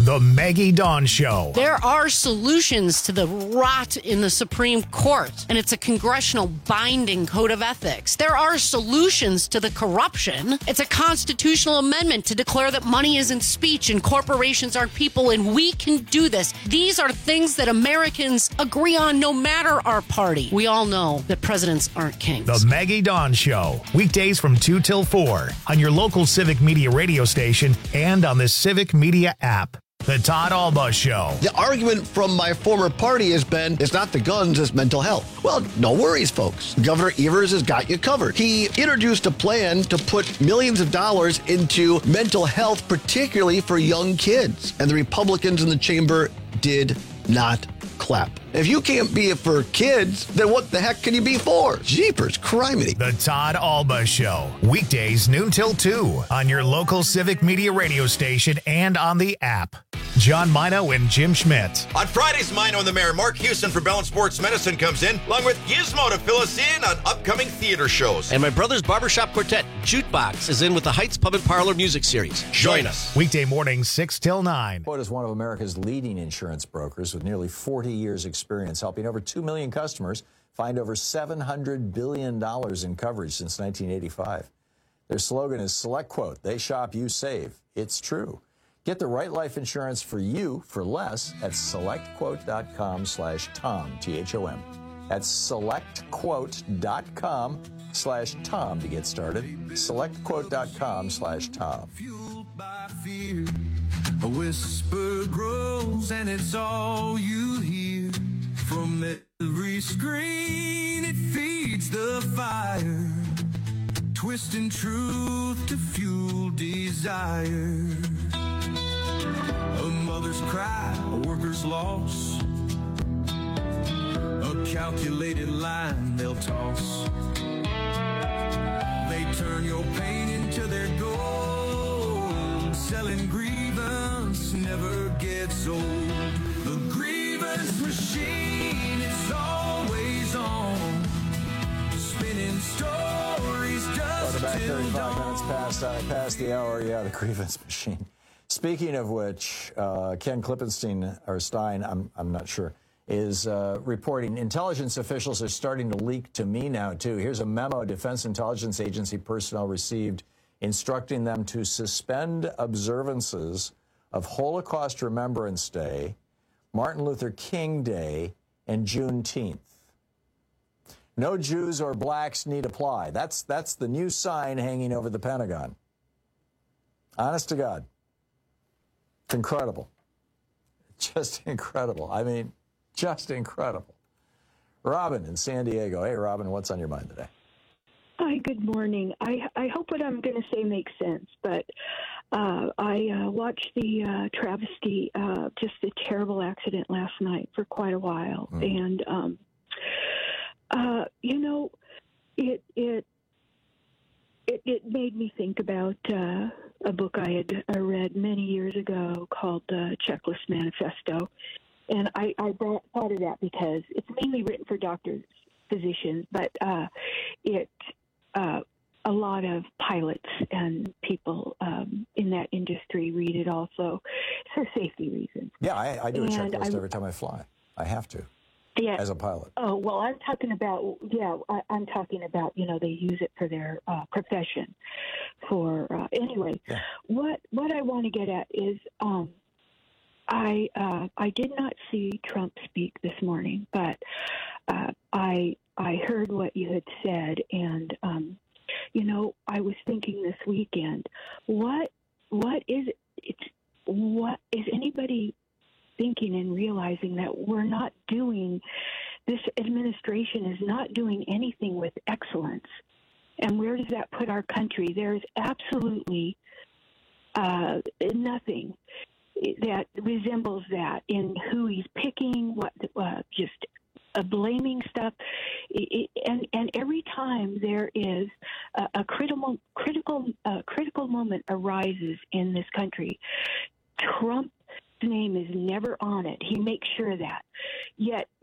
The Maggie Dawn Show. There are solutions to the rot in the Supreme Court, and it's a congressional binding code of ethics. There are solutions to the corruption. It's a constitutional amendment to declare that money isn't speech and corporations aren't people, and we can do this. These are things that Americans agree on no matter our party. We all know that presidents aren't kings. The Maggie Dawn Show. Weekdays from two till four on your local Civic Media radio station and on the Civic Media app. The Todd Alba Show. The argument from my former party has been, it's not the guns, it's mental health. Well, no worries, folks. Governor Evers has got you covered. He introduced a plan to put millions of dollars into mental health, particularly for young kids. And the Republicans in the chamber did not clap. If you can't be it for kids, then what the heck can you be for? Jeepers, criminy. The Todd Alba Show. Weekdays noon till two on your local Civic Media radio station and on the app. John Mino and Jim Schmidt. On Fridays, Mino and the Mayor, Mark Houston from Balance Sports Medicine comes in, along with Gizmo to fill us in on upcoming theater shows. And my brother's barbershop quartet, Jukebox, is in with the Heights Pub and Parlor music series. Join us. Weekday mornings, six till nine. Quote is one of America's leading insurance brokers with nearly forty years experience, helping over two million customers find over seven hundred billion dollars in coverage since nineteen eighty-five. Their slogan is Select Quote. They shop, you save. It's true. Get the right life insurance for you for less at selectquote.com slash Tom, T H O M. That's selectquote.com slash Tom to get started. Selectquote.com slash Tom. Fueled by fear, a whisper grows and it's all you hear. From every screen it feeds the fire, twisting truth to fuel desire. A mother's cry, a worker's loss, a calculated line they'll toss. They turn your pain into their gold. Selling grievance never gets old. The grievance machine is always on, spinning stories just Welcome back, till thirty-five dawn. minutes past, uh, past the hour. Yeah, the grievance machine. Speaking of which, uh, Ken Klippenstein, or Stein, I'm, I'm not sure, is uh, reporting intelligence officials are starting to leak to me now, too. Here's a memo Defense Intelligence Agency personnel received instructing them to suspend observances of Holocaust Remembrance Day, Martin Luther King Day, and Juneteenth. No Jews or blacks need apply. That's, that's the new sign hanging over the Pentagon. Honest to God. It's incredible. Just incredible. I mean, just incredible. Robin in San Diego. Hey, Robin, what's on your mind today? Hi, good morning. I, I hope what I'm going to say makes sense, but uh, I uh, watched the uh, travesty, uh, just a terrible accident last night for quite a while. Mm. And, um, uh, you know, it, it, it, it made me think about uh, a book I had uh, read many years ago called uh, Checklist Manifesto. And I, I brought, thought of that because it's mainly written for doctors, physicians, but uh, it uh, a lot of pilots and people um, in that industry read it also for safety reasons. Yeah, I, I do a And checklist I- every time I fly. I have to, Yeah. as a pilot. Oh, well, I'm talking about, yeah, I, I'm talking about, you know, they use it for their uh, profession. For, uh, anyway, what what I want to get at is um, I uh, I did not see Trump speak this morning, but uh, I I heard what you had said, and, um, you know, I was thinking this weekend, what what is it, it's, what is anybody thinking and realizing that we're not doing, this administration is not doing anything with excellence. And where does that put our country? There's absolutely uh, nothing that resembles that in who he's picking, what uh, just uh, blaming stuff. It, it, and, and every time there is a, a critical, critical, uh, critical moment arises in this country, Trump name is never on it. He makes sure of that. Yet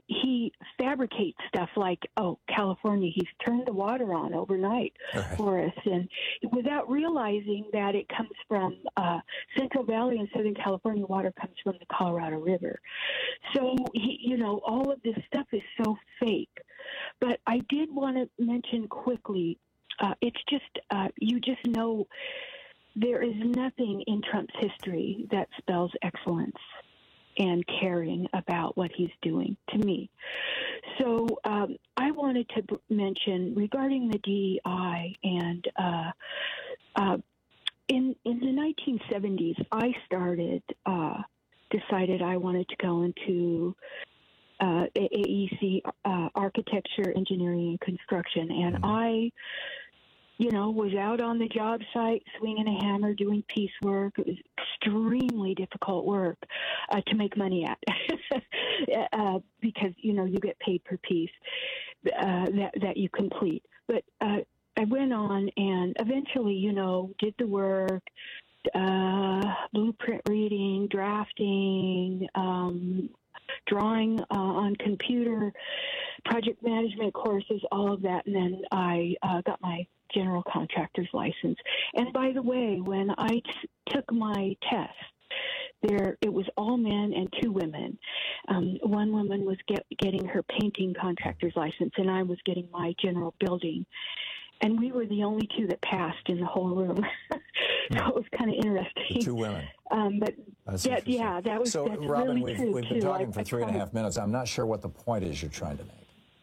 he fabricates stuff like, oh, California, he's turned the water on overnight right. for us, and without realizing that it comes from uh, Central Valley and Southern California, water comes from the Colorado River. So, he, you know, all of this stuff is so fake. But I did want to mention quickly, uh, it's just, uh, you just know there is nothing in Trump's history that spells excellence and caring about what he's doing, to me. So um, I wanted to b- mention regarding the D E I, and uh, uh, in in the nineteen seventies, I started, uh, decided I wanted to go into uh, A E C, uh, architecture, engineering, and construction, and mm-hmm. I you know, was out on the job site swinging a hammer, doing piecework. It was extremely difficult work uh, to make money at uh, because, you know, you get paid per piece uh, that, that you complete. But uh, I went on and eventually, you know, did the work, uh, blueprint reading, drafting, um, drawing uh, on computer, project management courses, all of that. And then I uh, got my general contractor's license. And by the way, when I t- took my test, there it was all men and two women. Um, one woman was get, getting her painting contractor's license, and I was getting my general building. And we were the only two that passed in the whole room. So it was kind of interesting. The two women. Um, but that's yeah, yeah, that was so. That's Robin, really we've, true we've been too. talking I, for I three and a half of, minutes. I'm not sure what the point is you're trying to make.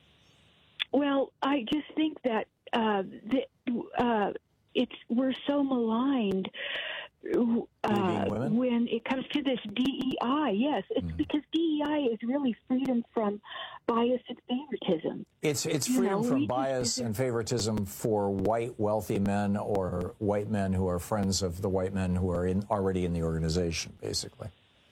Well, I just think that uh, that uh, it's we're so maligned. Uh, when it comes to this D E I, yes, it's mm. because D E I is really freedom from bias and favoritism. It's it's you freedom know, from bias and favoritism for white wealthy men or white men who are friends of the white men who are in already in the organization, basically.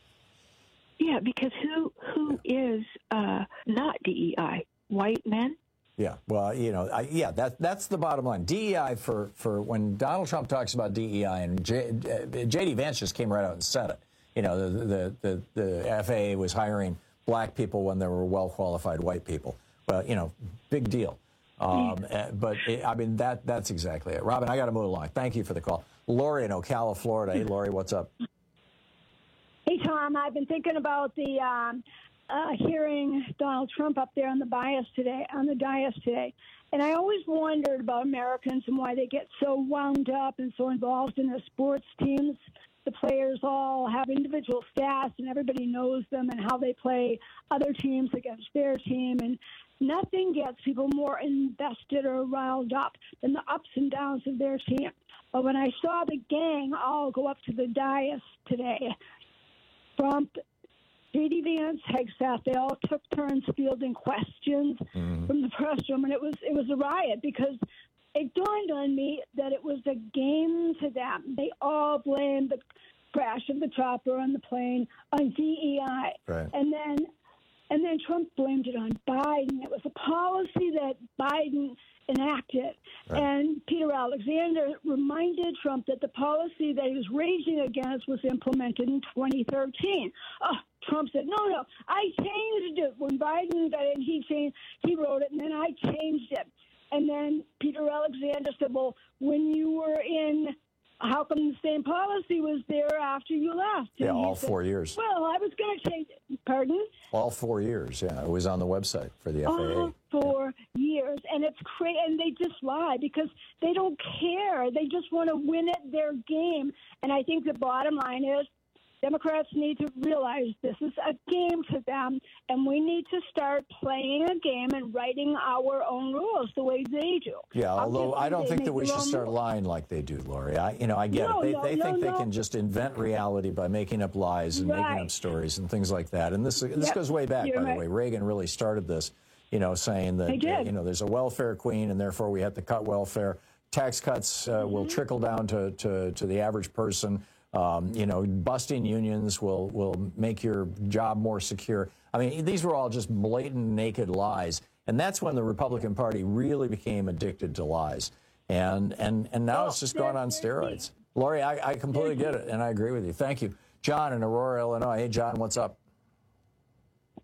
Yeah, because who who yeah. is uh, not D E I? White men? Yeah, well, you know, I, yeah, that that's the bottom line. D E I for, for when Donald Trump talks about D E I, and J, uh, J D Vance just came right out and said it. You know, the, the the the F A A was hiring black people when there were well qualified white people. Well, you know, big deal. Um, yeah. But it, I mean, that that's exactly it. Robin, I got to move along. Thank you for the call. Lori in Ocala, Florida. Hey, Lori, what's up? Hey, Tom. I've been thinking about the. Um, Uh, hearing Donald Trump up there on the bias today, on the dais today. And I always wondered about Americans and why they get so wound up and so involved in their sports teams. The players all have individual stats and everybody knows them and how they play other teams against their team. And nothing gets people more invested or riled up than the ups and downs of their team. But when I saw the gang all go up to the dais today, Trump, J D Vance, Hegseth, they all took turns fielding questions mm. from the press room, and it was it was a riot because it dawned on me that it was a game to them. They all blamed the crash of the chopper on the plane on D E I, right. and then and then Trump blamed it on Biden. It was a policy that Biden enacted. Right. And Peter Alexander reminded Trump that the policy that he was raging against was implemented in twenty thirteen. Oh, Trump said, no, no, I changed it. When Biden got in, he changed, he wrote it, and then I changed it. And then Peter Alexander said, well, when you were in, how come the same policy was there after you left? And yeah, all said, four years. Well, I was going to change it. Pardon? All four years, yeah. It was on the website for the F A A. All four yeah. years. And it's crazy. And they just lie because they don't care. They just want to win at their game. And I think the bottom line is Democrats need to realize this is a game to them, and we need to start playing a game and writing our own rules the way they do. Yeah, although Obviously, I don't think that we should start rules. lying like they do, Lori. I, you know, I get no, it. They, no, they no, think no. they can just invent reality by making up lies and right. making up stories and things like that. And this this yep. goes way back, You're by right. the way. Reagan really started this, you know, saying that, uh, you know, there's a welfare queen, and therefore we have to cut welfare. Tax cuts uh, mm-hmm. will trickle down to, to, to the average person. Um, you know, busting unions will, will make your job more secure. I mean, these were all just blatant, naked lies. And that's when the Republican Party really became addicted to lies. And and, and now oh, it's just gone on steroids. Lori, I, I completely get it, and I agree with you. Thank you. John in Aurora, Illinois. Hey, John, what's up?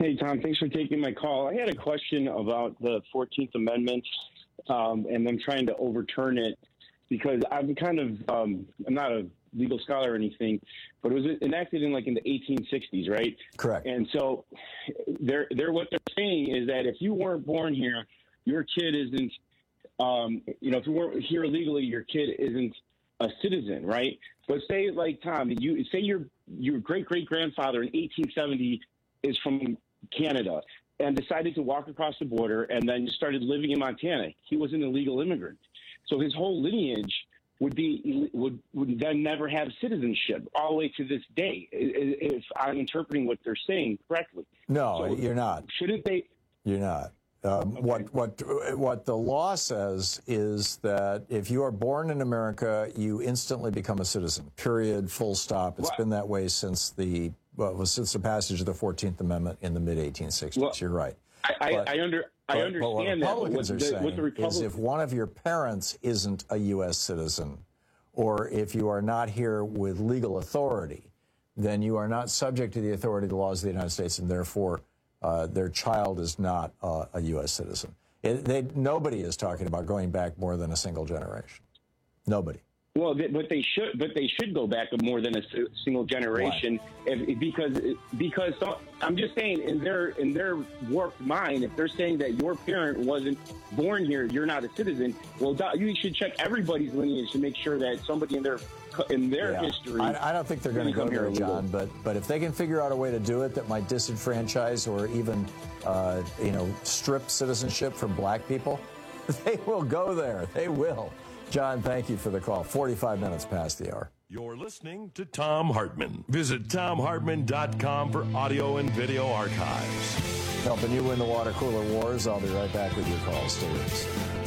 Hey, Tom, thanks for taking my call. I had a question about the fourteenth Amendment um, and them trying to overturn it because I'm kind of, um, I'm not a legal scholar or anything, but it was enacted in like in the eighteen sixties, right? Correct. And so they're, they're, what they're saying is that if you weren't born here, your kid isn't, um, you know, if you weren't here illegally, your kid isn't a citizen, right? But say like Tom, you say your your great great grandfather in eighteen seventy is from Canada and decided to walk across the border and then started living in Montana. He was an illegal immigrant, so his whole lineage would be would would then never have citizenship all the way to this day. If I'm interpreting what they're saying correctly. No, so you're not. Shouldn't they? You're not. Um, okay. What what what the law says is that if you are born in America, you instantly become a citizen. Period. Full stop. It's what? been that way since the well, since the passage of the fourteenth Amendment in the mid eighteen sixties. Well, you're right. I, but, I, I under I but, understand but what that. Republicans What are the, saying what the Republic- is if one of your parents isn't a U S citizen, or if you are not here with legal authority, then you are not subject to the authority of the laws of the United States, and therefore uh, their child is not uh, a U S citizen. It, they, nobody is talking about going back more than a single generation. Nobody. Well, but they should, but they should go back more than a single generation, if, because because I'm just saying in their in their warped mind, if they're saying that your parent wasn't born here, you're not a citizen. Well, you should check everybody's lineage to make sure that somebody in their in their yeah. history. I, I don't think they're going to go there, John. But but if they can figure out a way to do it that might disenfranchise or even uh, you know strip citizenship from black people, they will go there. They will. John, thank you for the call. forty-five minutes past the hour. You're listening to Thom Hartmann. Visit Thom Hartmann dot com for audio and video archives. Helping you win the water cooler wars. I'll be right back with your calls. Stay with us.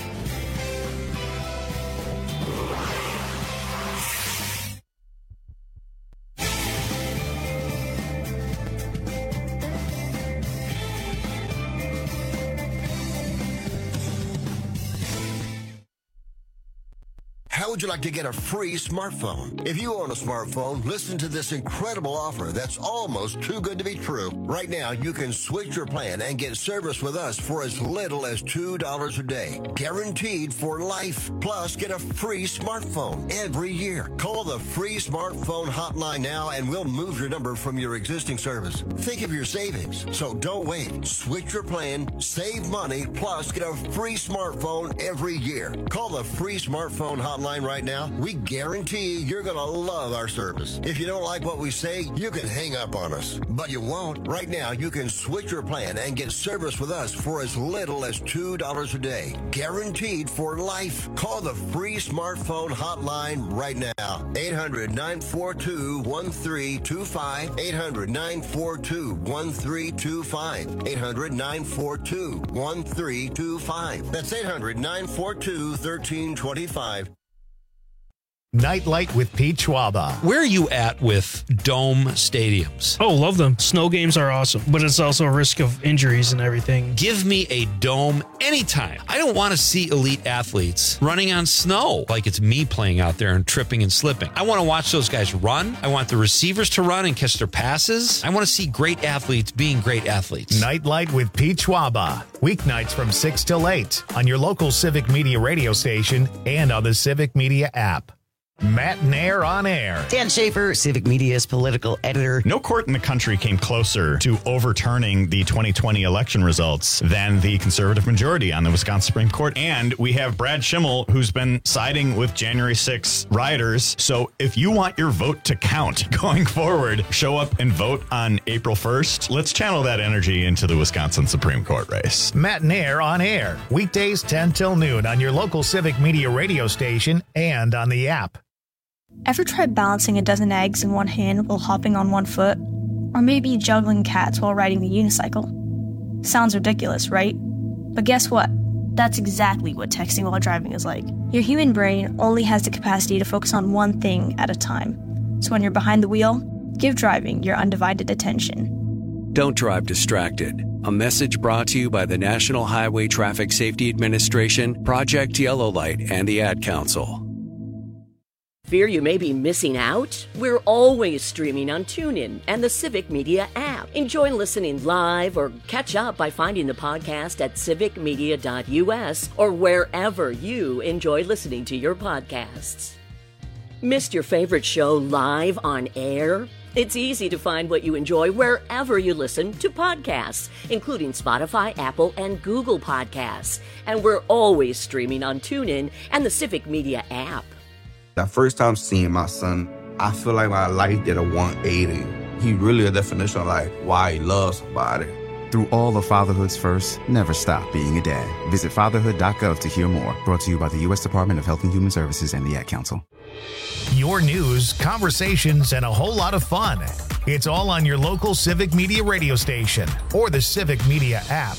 How would you like to get a free smartphone? If you own a smartphone, listen to this incredible offer that's almost too good to be true. Right now, you can switch your plan and get service with us for as little as two dollars a day. Guaranteed for life. Plus, get a free smartphone every year. Call the free smartphone hotline now and we'll move your number from your existing service. Think of your savings. So don't wait. Switch your plan, save money, plus get a free smartphone every year. Call the free smartphone hotline right now. We guarantee you're going to love our service. If you don't like what we say, you can hang up on us. But you won't. Right now, you can switch your plan and get service with us for as little as two dollars a day. Guaranteed for life. Call the free smartphone hotline right now. eight hundred, nine four two, one three two five. eight hundred, nine four two, one three two five. eight hundred, nine four two, one three two five. That's eight hundred, nine four two, one three two five. Nightlight with Pete Schwaba. Where are you at with dome stadiums? Oh, love them. Snow games are awesome, but it's also a risk of injuries and everything. Give me a dome anytime. I don't want to see elite athletes running on snow like it's me playing out there and tripping and slipping. I want to watch those guys run. I want the receivers to run and catch their passes. I want to see great athletes being great athletes. Nightlight with Pete Schwaba. Weeknights from six till eight on your local Civic Media radio station and on the Civic Media app. Matt Nair on air. Dan Schaefer, Civic Media's political editor. No court in the country came closer to overturning the twenty twenty election results than the conservative majority on the Wisconsin Supreme Court. And we have Brad Schimmel, who's been siding with January sixth rioters. So if you want your vote to count going forward, show up and vote on April first. Let's channel that energy into the Wisconsin Supreme Court race. Matt Nair on air. Weekdays ten till noon on your local Civic Media radio station and on the app. Ever tried balancing a dozen eggs in one hand while hopping on one foot? Or maybe juggling cats while riding the unicycle? Sounds ridiculous, right? But guess what? That's exactly what texting while driving is like. Your human brain only has the capacity to focus on one thing at a time. So when you're behind the wheel, give driving your undivided attention. Don't drive distracted. A message brought to you by the National Highway Traffic Safety Administration, Project Yellow Light, and the Ad Council. Fear you may be missing out? We're always streaming on TuneIn and the Civic Media app. Enjoy listening live or catch up by finding the podcast at civic media dot u s or wherever you enjoy listening to your podcasts. Missed your favorite show live on air? It's easy to find what you enjoy wherever you listen to podcasts, including Spotify, Apple, and Google Podcasts. And we're always streaming on TuneIn and the Civic Media app. That first time seeing my son, I feel like my life did a one eighty. He really a definition of like why he loves somebody. Through all of fatherhood's first, never stop being a dad. Visit fatherhood dot gov to hear more. Brought to you by the U S Department of Health and Human Services and the Ad Council. Your news, conversations, and a whole lot of fun. It's all on your local Civic Media radio station or the Civic Media app.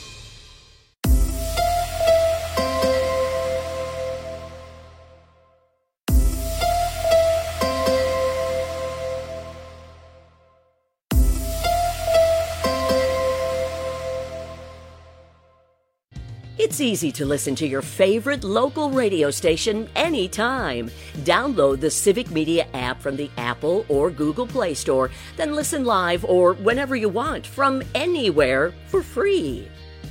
It's easy to listen to your favorite local radio station anytime. Download the Civic Media app from the Apple or Google Play Store, then listen live or whenever you want from anywhere for free.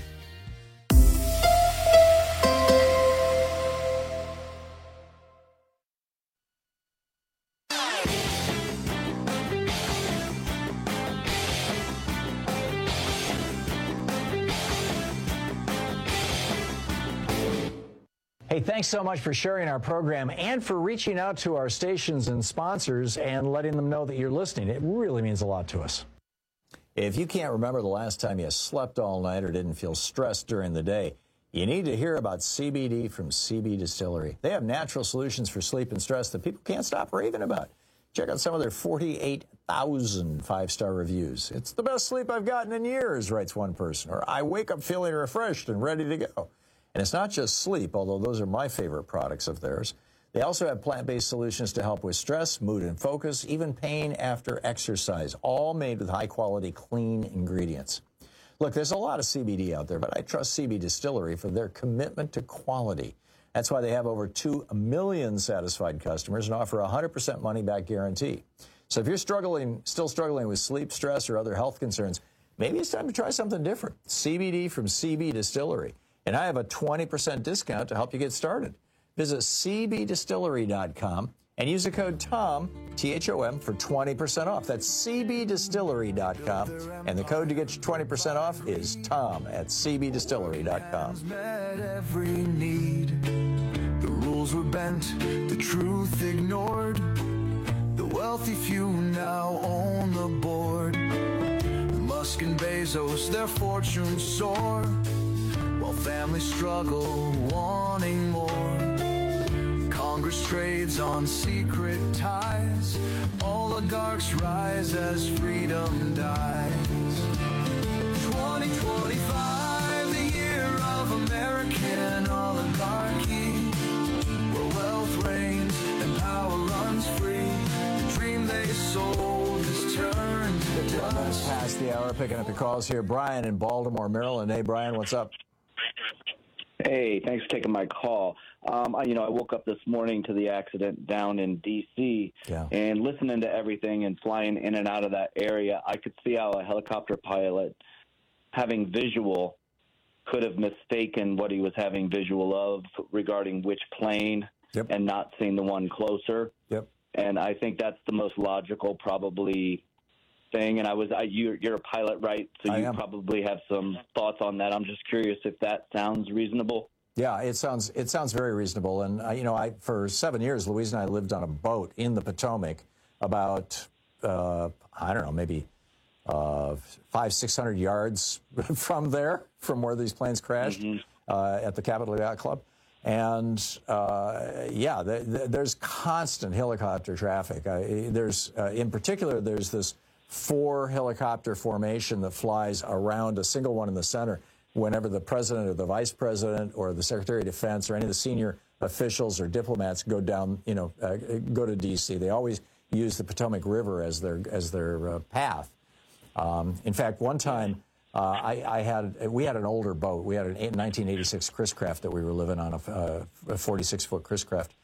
Hey, thanks so much for sharing our program and for reaching out to our stations and sponsors and letting them know that you're listening. It really means a lot to us. If you can't remember the last time you slept all night or didn't feel stressed during the day, you need to hear about C B D from C B Distillery. They have natural solutions for sleep and stress that people can't stop raving about. Check out some of their forty-eight thousand five-star reviews. It's the best sleep I've gotten in years, writes one person. Or I wake up feeling refreshed and ready to go. And it's not just sleep, although those are my favorite products of theirs. They also have plant-based solutions to help with stress, mood and focus, even pain after exercise, all made with high-quality, clean ingredients. Look, there's a lot of C B D out there, but I trust C B Distillery for their commitment to quality. That's why they have over two million satisfied customers and offer a one hundred percent money-back guarantee. So if you're struggling, still struggling with sleep, stress, or other health concerns, maybe it's time to try something different. C B D from C B Distillery. And I have a twenty percent discount to help you get started. Visit c b distillery dot com and use the code TOM, T H O M, for twenty percent off. That's c b distillery dot com. And the code to get you twenty percent off is TOM at c b distillery dot com. Every need. The rules were bent, the truth ignored. The wealthy few now own the board. Musk and Bezos, their fortunes soar. While families struggle, wanting more. Congress trades on secret ties. Oligarchs rise as freedom dies. twenty twenty-five, the year of American oligarchy. Where wealth reigns and power runs free. The dream they sold is turned to dust. Past the hour, picking up your calls here. Brian in Baltimore, Maryland. Hey, Brian, what's up? Hey, thanks for taking my call. Um, I, you know, I woke up this morning to the accident down in D C Yeah. and listening to everything and flying in and out of that area, I could see how a helicopter pilot having visual could have mistaken what he was having visual of regarding which plane yep. and not seeing the one closer. Yep. And I think that's the most logical, probably, thing. And I was, I, you're, you're a pilot, right? So you probably have some thoughts on that. I'm just curious if that sounds reasonable. Yeah, it sounds it sounds very reasonable. And uh, you know, I for seven years, Louise and I lived on a boat in the Potomac, about uh, I don't know, maybe uh, five six hundred yards from there, from where these planes crashed mm-hmm. uh, at the Capitol Yacht Club. And uh, yeah, the, the, there's constant helicopter traffic. Uh, there's uh, in particular, there's this four helicopter formation that flies around a single one in the center whenever the president or the vice president or the secretary of defense or any of the senior officials or diplomats go down, you know, uh, go to D C. They always use the Potomac River as their as their uh, path. Um, in fact, one time uh, I, I had we had an older boat. We had an nineteen eighty-six Chris Craft that we were living on, a, a forty-six foot Chris Craft.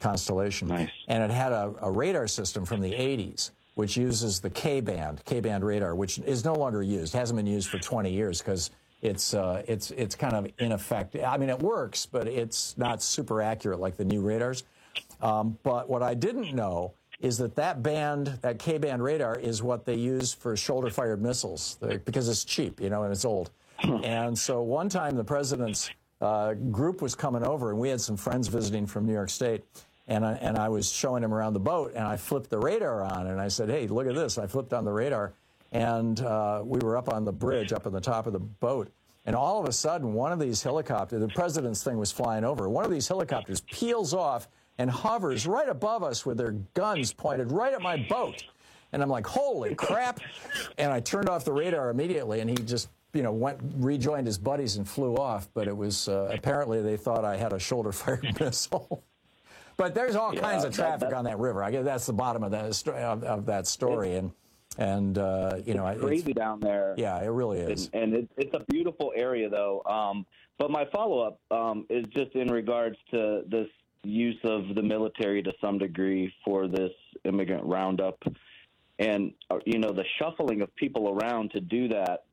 constellation. Nice. And it had a, a radar system from the eighties, which uses the K-band, K-band radar, which is no longer used. Hasn't been used for twenty years because it's uh, it's it's kind of ineffective. I mean, it works, but it's not super accurate like the new radars. Um, but what I didn't know is that that band, that K-band radar, is what they use for shoulder-fired missiles because it's cheap, you know, and it's old. And so one time the president's uh, group was coming over, and we had some friends visiting from New York State, and I, and I was showing him around the boat, and I flipped the radar on, and I said, hey, look at this. I flipped on the radar, and uh, we were up on the bridge, up on the top of the boat, and all of a sudden, one of these helicopters, the president's thing was flying over, one of these helicopters peels off and hovers right above us with their guns pointed right at my boat. And I'm like, holy crap. And I turned off the radar immediately, and he just, you know, went, rejoined his buddies and flew off. But it was, uh, apparently they thought I had a shoulder-fired missile. But there's all yeah, kinds of traffic that, that, on that river. I guess that's the bottom of that, of, of that story. And, and uh, you know, it's crazy it's, down there. Yeah, it really is. And, and it, it's a beautiful area, though. Um, but my follow-up um, is just in regards to this use of the military to some degree for this immigrant roundup, and uh, you know, the shuffling of people around to do that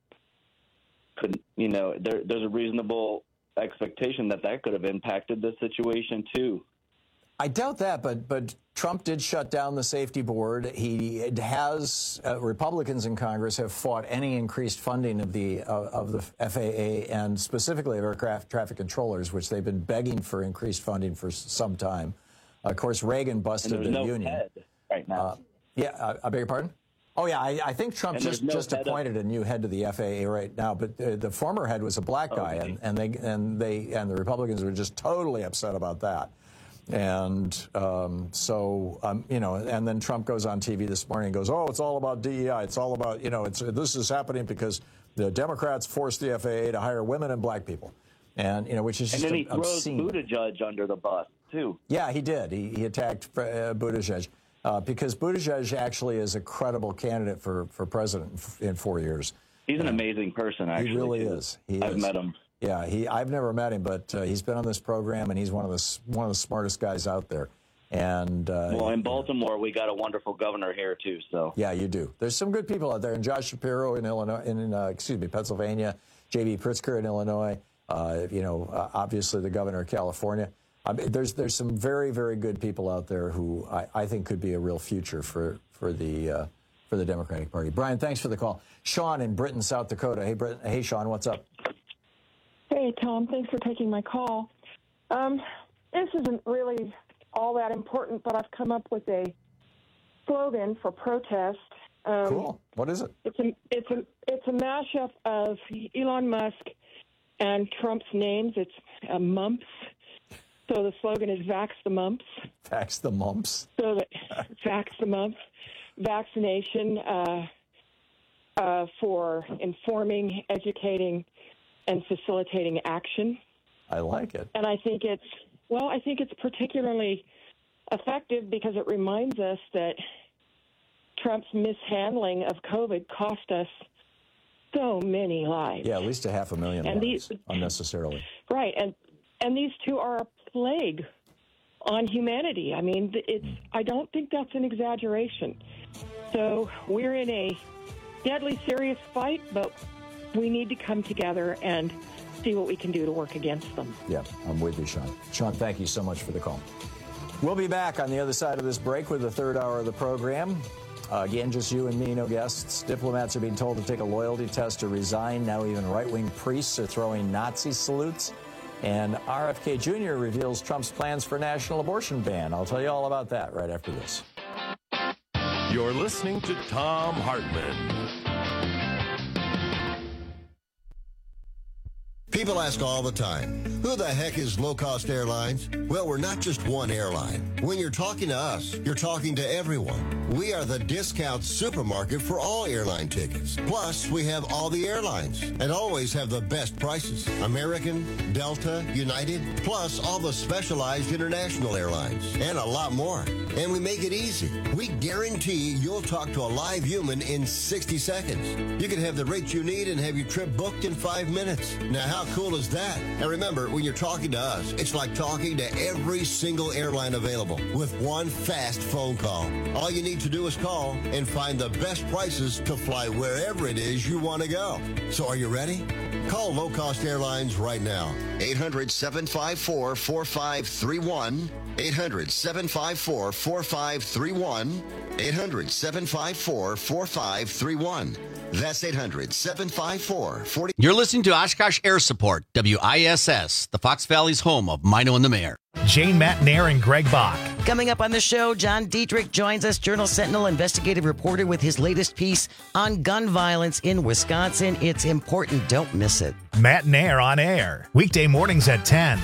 could, you know, there, there's a reasonable expectation that that could have impacted the situation too. I doubt that, but but Trump did shut down the safety board. He has uh, Republicans in Congress have fought any increased funding of the uh, of the F A A and specifically of aircraft traffic controllers, which they've been begging for increased funding for some time. Uh, of course, Reagan busted and the no union head right now. Uh, yeah, uh, I beg your pardon. Oh yeah, I, I think Trump and just no just appointed of- a new head to the F A A right now, but the, the former head was a black guy, okay. and, and they and they and the Republicans were just totally upset about that. And um, so, um, you know, and then Trump goes on T V this morning and goes, oh, it's all about D E I. It's all about, you know, it's this is happening because the Democrats forced the F A A to hire women and black people. And, you know, which is and just then he throws obscene. Buttigieg under the bus, too. Yeah, he did. He, he attacked uh, Buttigieg uh, because Buttigieg actually is a credible candidate for, for president in four years. He's an and amazing person, actually. He really too. is. He I've is. met him. Yeah, he. I've never met him, but uh, he's been on this program, and he's one of the one of the smartest guys out there. And uh, well, in Baltimore, we got a wonderful governor here too. So yeah, you do. There's some good people out there, and Josh Shapiro in Illinois, in uh, excuse me, Pennsylvania, J B Pritzker in Illinois. Uh, you know, uh, obviously the governor of California. I mean, there's there's some very very good people out there who I, I think could be a real future for for the uh, for the Democratic Party. Brian, thanks for the call. Sean in Britain, South Dakota. Hey, Britain. Hey, Sean, what's up? Hey, Tom, thanks for taking my call. Um, this isn't really all that important, but I've come up with a slogan for protest. Um, cool. What is it? It's a it's a it's a mashup of Elon Musk and Trump's names. It's uh, mumps. So the slogan is "Vax the mumps." Vax the mumps. So that vax the mumps, vaccination uh, uh, for informing, educating, and facilitating action. I like it. And I think it's, well, I think it's particularly effective because it reminds us that Trump's mishandling of COVID cost us so many lives. Yeah, at least a half a million and lives these, unnecessarily. Right, and and these two are a plague on humanity. I mean, it's. I don't think that's an exaggeration. So we're in a deadly serious fight, but we need to come together and see what we can do to work against them. Yeah, I'm with you, Sean. Sean, thank you so much for the call. We'll be back on the other side of this break with the third hour of the program. Uh, again, just you and me, no guests. Diplomats are being told to take a loyalty test to resign. Now even right-wing priests are throwing Nazi salutes. And R F K Junior reveals Trump's plans for a national abortion ban. I'll tell you all about that right after this. You're listening to Thom Hartmann. People ask all the time, who the heck is Low Cost Airlines? Well, we're not just one airline. When you're talking to us, you're talking to everyone. We are the discount supermarket for all airline tickets. Plus, we have all the airlines and always have the best prices. American, Delta, United, plus all the specialized international airlines and a lot more. And we make it easy. We guarantee you'll talk to a live human in sixty seconds. You can have the rates you need and have your trip booked in five minutes. Now, how cool is that? And remember, when you're talking to us, it's like talking to every single airline available with one fast phone call. All you need to do is call and find the best prices to fly wherever it is you want to go. So are you ready? Call Low Cost Airlines right now. eight hundred, seven five four, four five three one. eight hundred, seven five four, four five three one. eight hundred, seven five four, four five three one. That's eight hundred, seven five four, four zero. You're listening to Oshkosh Air Support, W I S S, the Fox Valley's home of Mino and the Mayor. Jane Matnair and Greg Bach. Coming up on the show, John Dietrich joins us, Journal Sentinel investigative reporter, with his latest piece on gun violence in Wisconsin. It's important. Don't miss it. Matnair on air, weekday mornings at ten.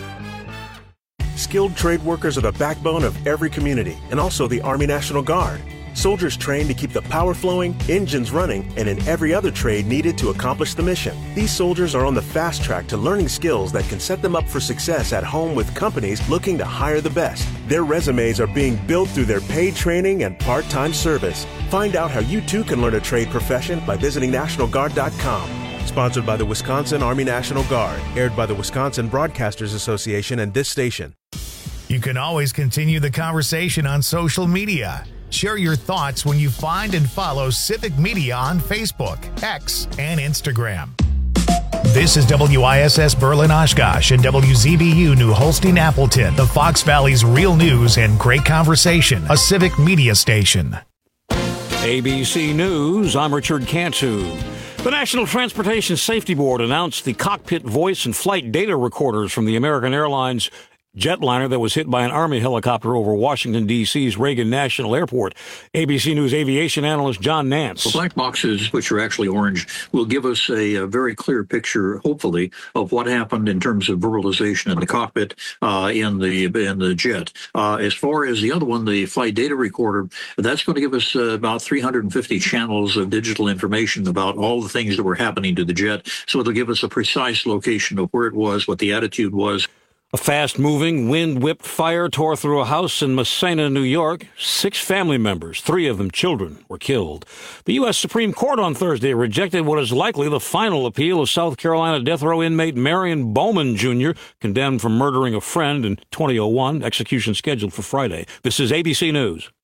Skilled trade workers are the backbone of every community, and also the Army National Guard. Soldiers trained to keep the power flowing, engines running, and in every other trade needed to accomplish the mission. These soldiers are on the fast track to learning skills that can set them up for success at home with companies looking to hire the best. Their resumes are being built through their paid training and part-time service. Find out how you too can learn a trade profession by visiting National Guard dot com. Sponsored by the Wisconsin Army National Guard. Aired by the Wisconsin Broadcasters Association and this station. You can always continue the conversation on social media. Share your thoughts when you find and follow Civic Media on Facebook, X, and Instagram. This is W I S S Berlin Oshkosh and W Z B U New Holstein Appleton, the Fox Valley's real news and great conversation, a Civic Media station. A B C News, I'm Richard Cantu. The National Transportation Safety Board announced the cockpit voice and flight data recorders from the American Airlines jetliner that was hit by an Army helicopter over Washington, D C's Reagan National Airport. A B C News aviation analyst John Nance. The black boxes, which are actually orange, will give us a, a very clear picture, hopefully, of what happened in terms of verbalization in the cockpit uh, in the in the jet. Uh, as far as the other one, the flight data recorder, that's going to give us uh, about three hundred fifty channels of digital information about all the things that were happening to the jet. So it'll give us a precise location of where it was, what the attitude was. A fast-moving, wind-whipped fire tore through a house in Massena, New York. Six family members, three of them children, were killed. The U S Supreme Court on Thursday rejected what is likely the final appeal of South Carolina death row inmate Marion Bowman, Junior, condemned for murdering a friend in twenty oh one, execution scheduled for Friday. This is A B C News.